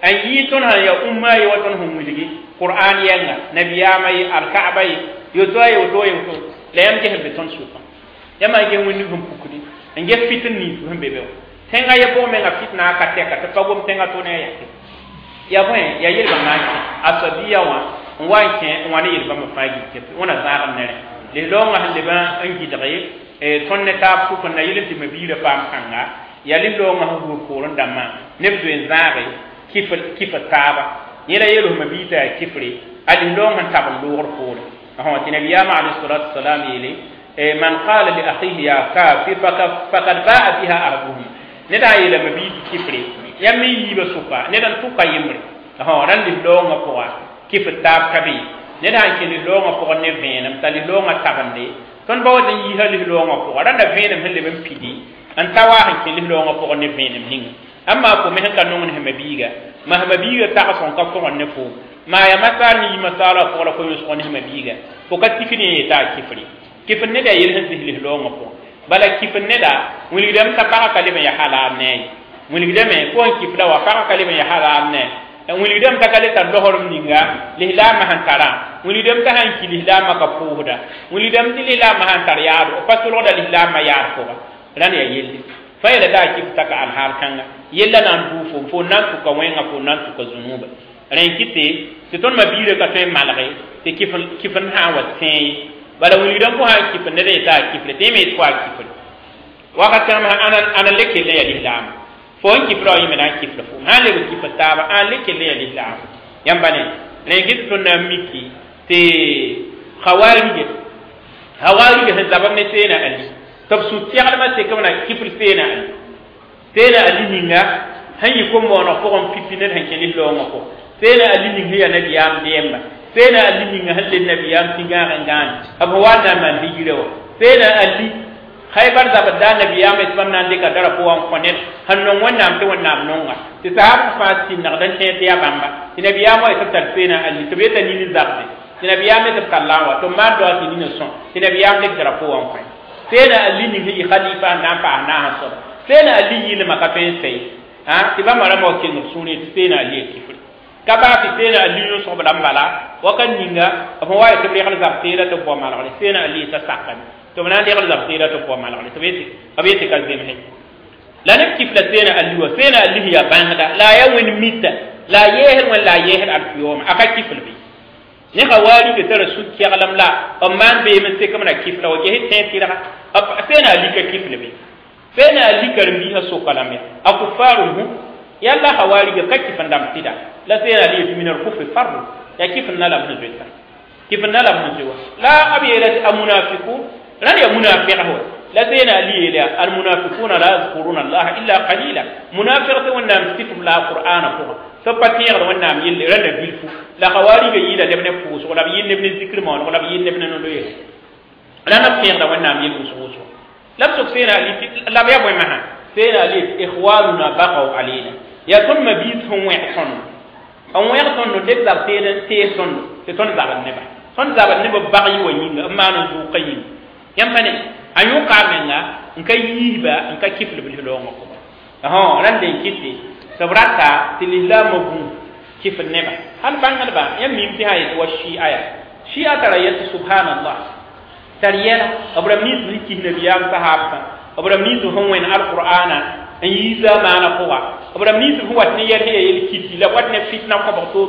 an yi ton ha ya umma ya waton hum wiligi qur'an yanga nabiyama yi al-ka'ba yi yoto la yam ke beton sufa yama ge woni hum pukudi nge fitin ni hum bebe tenga ya bo me nga fitna ka te ka ta pagom tenga to ne ya bo ya yel ba na asabiya wa ke wani yel ba mafagi ke wona zaram ne le longa hande ba an gi dare tonne ta fu kon na yel ti mabira pam kanga ya le longa hu ko ron dama ne bdo en zare kifa taba yela yelo mabita kifri ali longa tabal lor ko ha tinabiyama alayhi salatu wassalam yele man qala li akhihi ya kafir faqad ba'a biha abuhum ne da yela mabiti kifri yammi yiba suka ne dan tuka yimri ha ran li longa ko kifa tab kabi ne da ke li longa ko ne venam tali longa tabande ton bawden yi hali longa ko ran da venam helle ben pidi an tawa han ke li longa ko ne venam ninga amma ko me han kanon ne mabiga mahmabiga ta son ka ko ne fo ma ya matani masala ko la ko yus ko ne mabiga ko ka tifini ta kifri kifin ne da yirin zihli longa ko bala kifin ne da wuli dam ta para kalima ya halam ne wuli dam ko kifla wa para kalima ya halam ne wuli dam ta kalita dohorum ninga lihlama hantara wuli dam ta hanki lihlama ka fuhuda wuli dam ti lihlama hantar yaado pasuro da lihlama yaar ko ran ya yelli fayla da kifta ka alhal kanga yella nan du fo nan ku ka wenga fo nan ku ka zunuba ren kite ti ton mabire ka tay malare te kifan hawa tay bala wuli dan ko ha kifan ne ta kifle te me kwa kifle wakati ma ana leke le ya islam fo kifra yi mena kifle fo ha le kifta ba an leke le ya islam yambane ren kite ton na miki te khawarij han zabam ne te na ali tabsu tiyagal ma te kamna kifle te na ali tena alininga hanyi ko mo na ko on pipine han keli lo ngako tena alininga ya nabi am demba tena alininga halle nabi am tinga ngan abu wana man hijiro tena ali khaybar da badda nabi am islam nan de ka dara ko on konet hannon wannan te wannan nonga ti sahab fa tin na dan te ya bamba ti nabi am wa tabta tena ali to beta ni zakte ti nabi am te kallawa to ma do ti ni son ti nabi am de dara ko on koy tena alininga khalifa na pa na haso tena ali yile makapen sei ha tiba mara mo kin suni tena ali kifri kaba fi tena ali no so bala mbala wakan ninga afa waye to bi khal zaptira to bo mala tena ali ta sakan to mana de khal zaptira to bo mala to beti abeti kal dem he la ne kifla tena ali wa tena ali ya banda la yawin mita la yeher wala yeher al yawm aka kifla bi ne khawari ke tara su ki alam la amman be men se kamna kifla wa ke ten tira tena ali ka kifla bi fena likar biha so kalame akufaruhu yalla hawari ga kaki fandam tida la sena li min al kufr farru ya kifna la mun zuita kifna la mun zuwa la abiyat almunafiqun lan ya munafiqu la sena li ila al munafiquna la yazkuruna allah illa qalila munafiqu wanna mstifu la qur'ana ko so patiya wanna mi yille randa bilfu la hawari ga yila lebne fuso wala yille ibn zikr ma wala yille ibn no doye la na fiya wanna mi yille fuso لم تكسينا لا بيابوي معها سينا لي إخواننا بقوا علينا يا كل ما بيتهم ويحصن أو ويحصن نتبع سينا تيسن تتون زاب النبا تون زاب النبا بقي وين أما نزوقين يمكن أن يقع منا إنك يجيبا إنك كيف بالهلوم أقوى ها رندين كتي سبراتا تللا مبون كيف النبا هل بان البا يمين تهاي وشي آية شيء ترى سبحان الله tariyana abramni ziki nabiyam sahaba abramni zu honwen alqur'ana an yiza mana kowa abramni zu wat ne yete yel kiti la wat ne fitna ko ba to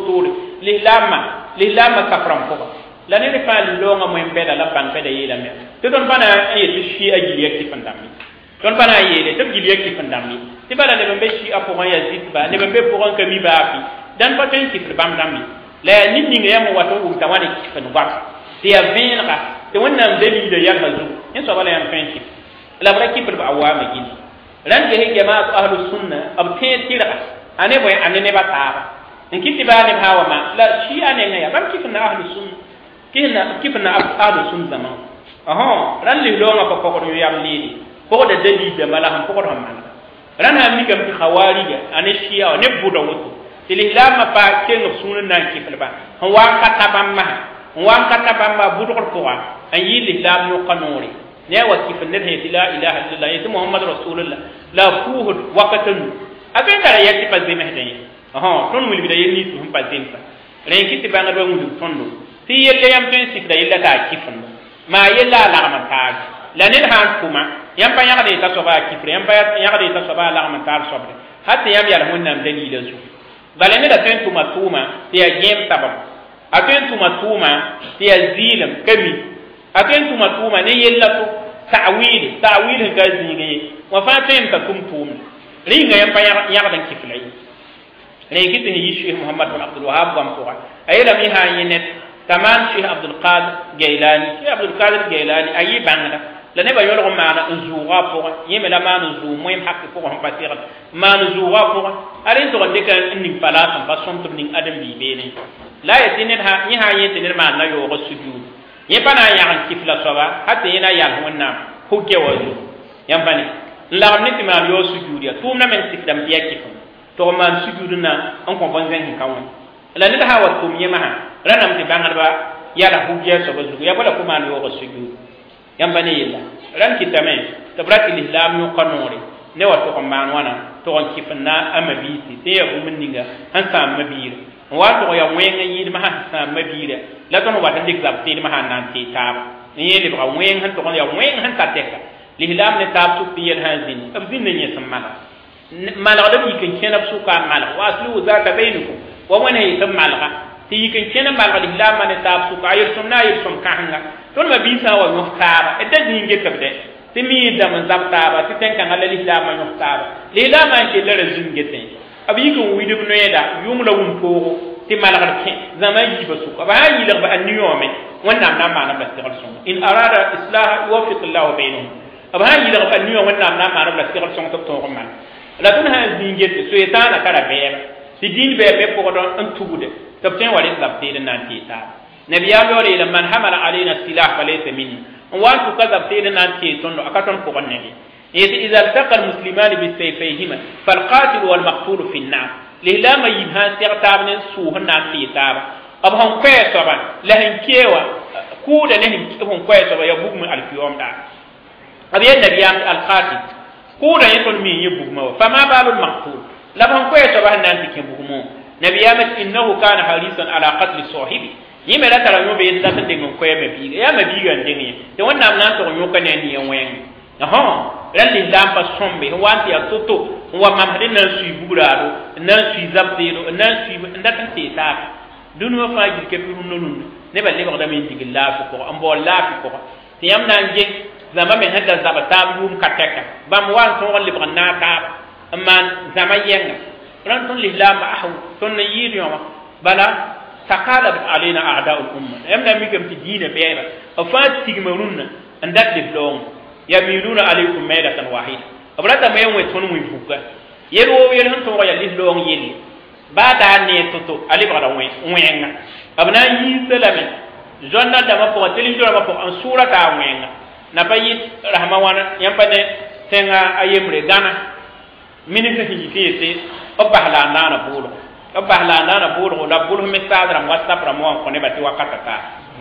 lilama kafram ko la ne fa longa mo embeda la ban beda yela me to don bana yete shi ajili yakti fandami don bana yele to gili yakti fandami ti bala ne be shi apo ya yazid ba ne be po ron kami ba api dan pa ten kifr bam dami la nit ni ngam wato um tawani kifan wat ti ya venra te wannan dalili da ya hazu in so bala yan fanki la bara kibr ba awama gini ran ke jamaatu ahlus sunna ab te tira ane boy ane ne bataba in kiti ba ne hawa ma la shi ane ne ya ban kifna ahlus sunna kifna ahlus sunna zaman aha ran li lo nga ko ko yam lidi ko da dalili da mala han ko ko man ran ha mi kam khawari ga ane shiya ne buda wutu tililama pa ke no sunna nan kifla ba han wa katabamma wan kata bamba budor ko an yi lislam no kanori ne wa kifin ne la ilaha illallah ya muhammad rasulullah la fuhud waqatan abin da yati fa zai mahdan ton wuli bida yeni tu pa zinfa ren kiti banga do ngi tondo ti yelle yam ten sikda yella ta kifan ma yella la ma taag la ne han kuma yam pa yaga de ta so ba kifre yam pa yaga de ta so ba la ma taag sobre hatta yam yalla hunna dalila zu bala ne da ten tuma ti ya gem tabam aten tuma ti ya zilam kami aten tuma ne yella to ta'wil ka zingi wa fa ten ta tum ringa yam pa yaga dan kiflay ne kiti ni Sheikh Muhammad bin Abdul Wahhab gam ko ayela mi ha yinet taman Sheikh Abdul Qadir Gailani ayi bangda la ne ba yolo maana nzuwa ko yeme la maana nzu moy hakki ko on patira maana nzuwa ko arin to de kan ni pala kan pa son ni adam bi bene la yatinin ha ni ha yete ne ma na yo go sujud ye bana ya han kifla soba hatta yana ya wonna hujja wazu yambani la ni ti ma yo sujud ya tumna men tikdam biya kifu to man sujuduna on ko bon zan kan la ni ha wa tum yema ha ranam ti bangarba ya la hujja soba zugu ya bala kuma yo go sujud yambani yilla ran kitame tabrati l'islam yo kanore ne wa to ko man wana to on kifna amabiti te ya umninga han sa mabira wa to ya wenga yi ma han sa mabira la to wa tan dikzab te ma han nan te tab ni yele ba wenga han to ya wenga han ta teka l'islam ne tab su piyel hanzin abdin ne samma mala da yi kan kenab su ka mala wa aslu zaka bainakum wa wana yitam malaka ti kan kenan malaka l'islam ne tab su ka ayir sumna ayir sum ka hanga ton ma bisa wa muhtaba edda dinge tabde timi da man zabtaba ti ten kan ala l'islam ma muhtaba l'islam ma ke la razum geten abi ko widu no yeda yumla wum to ti malaka ke zaman yi basu ba yi la ba anniyome wannan nan ma na bastigal sun in arada islah yuwaffiq Allah bainahum aba yi la ba anniyome wannan nan ma na bastigal sun to to man la tun ha dinge so etana kala be ti din be ko don an tubude tabten wali zabte nan ti ta nabiya yore ila man hamala alaina silah falaysa minni wa tu kadab tayna ti tondo akaton ko banne yati idha altaqa almusliman bisayfayhima falqatil walmaqtul fi an-nar lilama yibha sirtabne suhna ti taba abhan kweso ba la hinkewa ku da ne hinkewa kweso ba ya bugmu alfiyom da abiyan nabiya alqatil ku da yakon mi yibugma fama balul maqtul la ban kweso ba nan ti bugmu nabiya innahu kana harisan ala qatl sahibi yime la tara yo be da tan de ngon ko ya mabiga ya mabiga ndeni te wannan nan to yo kan ni en wen ran li lampa sombe wanti ya toto wa mamhadin nan su burado nan su zabdelo nan su ndatan te ta dunu wa faji ke dunu non ne ba le ba da min digilla ko ambo la ko te yam nan je zama men hadda zabata bum kateka bam wan to wal ba na ka man zama yenga ran ton li lampa ahu ton yiri yo bala تقالب علينا أعداء الأمة يمنا ميكم في دين بيرا أفات تجمعون أندك دبلون يميلون عليكم ميلة واحدة أبرد ما يوم يتونوا يفوقا يلو يلهم تورا يليه لون يلي بعد أن يتوتو علي بعد وين أبنا يسلمن جوانا دما فوق تلين جوانا فوق أنصورة كوين نبأي رحموانا يمبني تنا أيمري غانا مني كهيفيتي أبهلا نانا بولو bahla nana buru la buru me sadra whatsapp ramon ko ne bati wakata ta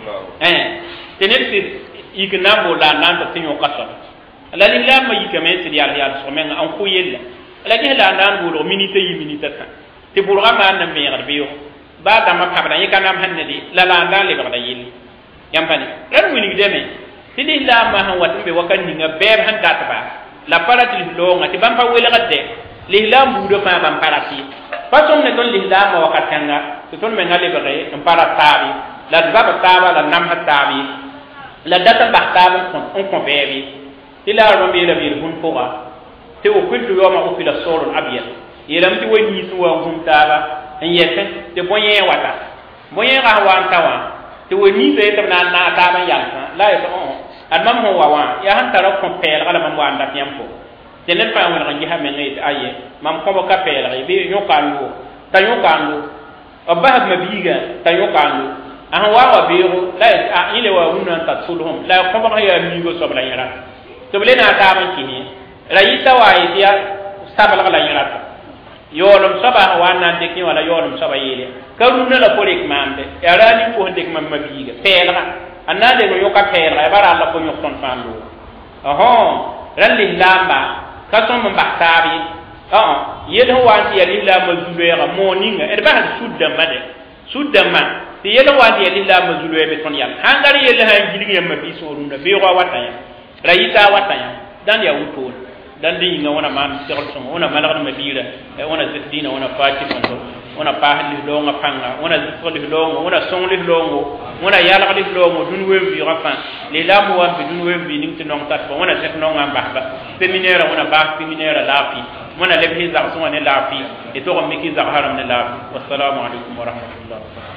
tenesi igna bo la nan to tinyo kaso la lillah ma yikame sidi al so men an ko yella la ge la nan buru minute ta te buru ma nan me garbe yo ba da ma kabra yika nam hanne la nan le bagda yeli yampani ran wini deme sidi la ma han watumbe wakan ni ngabe han data ba la paratil lo ngati bam pa wela gadde lihlam budo fa bam parati façon ne don lihlam wakatanga to ton men ngale bare en para tabi la zaba taba la nam hatabi la data bahtabi on ko bebi ila rabbi la bir hun poa te o kullu yoma o fila sorul abyad yelam ti woni suwa hum taba en yete te boye wata boye ga wan tawa te woni te tam na taba yalta la ya on almam ho wa ya han tara ko pel gala mam wa anda tiempo tenen pa wona ngi hamen ngi aye mam ko ka pel be nyokandu tayokandu abah mabiga tayokandu an wa beero la ile wa wuna ta sulhum la ko ba ya migo so bla yara to bele na ta ban kini rayita wa ya sabal la yara yolum saba wa na de kin wala yolum saba yele karuna la polik mambe yarani ko de mam mabiga pelra anade no yoka pelra bara la ko nyokton fandu ran lillamba kasom mbahtabi yel ho wa ya lilla mazuluya moninga e ba sudda ma ti yel wa ya lilla mazuluya be ton yam hangar yel ha jilgi yam bi sorun da be wa wataya rayita wataya dan ya wuto dan di nga wana man sirol son wana malagad madira e wana ziddina wana fati fondo wana pahli longa panga wana zifoli longo wana songli longo wana yalagli longo dun wembi rafa le lamu wa bi dun wembi ning tinong tat wana tek nonga bahba seminaire wana bah seminaire lafi wana lebhi za so wana lafi e to ko miki za haram ne lafi wassalamu alaikum wa rahmatullah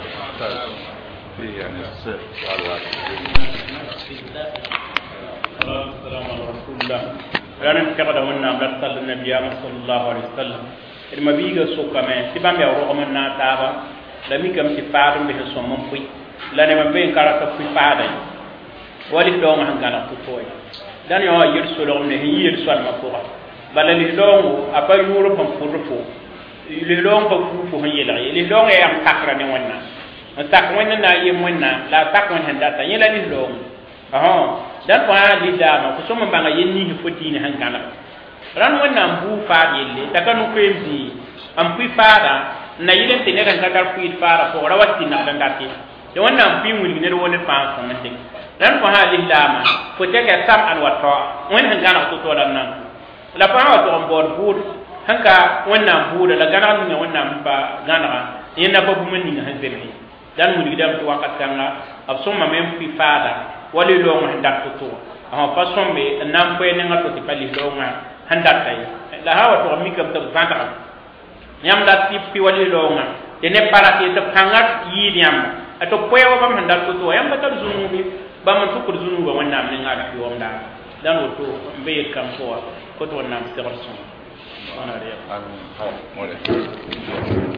assalamu alaikum ranan kaba wannan barsal nabi sallallahu alaihi wasallam irma biga sokame tibam ya ro man na taba la mi kam ti paadum be so mom pui la ne mabbe karata pui paada wali do ma hangala ko toy dan yo yir so lo ne yir so ma ko bala li do apa yuro pam furfo li do ko furfo han yela li do e am takra ne wonna tak wonna na yem wonna la tak wonna handa ta yela li do dan pa li dama ko soma banga yenni hi fotini hankala ran wannan bu fa yelle takanu ko embi am pi fada na yilen tene kan kadar pi fara ko rawati na dan dati de wannan pi wuli ne woni fa ko mate dan ko ha li dama ko tege sam an wato won hankala to dan nan la pa wato on board bud hanka wannan bu da garan ne wannan ba ganara yenda ko bu mun ni hanzeli dan wuli dam to wakat kanga ab soma mem pi fada wali lo mo hendak to pa sombe nam ko ne ngato ti pali lo nga hendak tay la hawa to mi kam to zanta nyam da ti pi wali lo nga de ne para ti to pangat yi nyam ato ko wa bam hendak to yam ba to zunu bi ba man to ko zunu ba wannan ne ngada fi wonda dan to be kam ko to nam ti rasul ana riya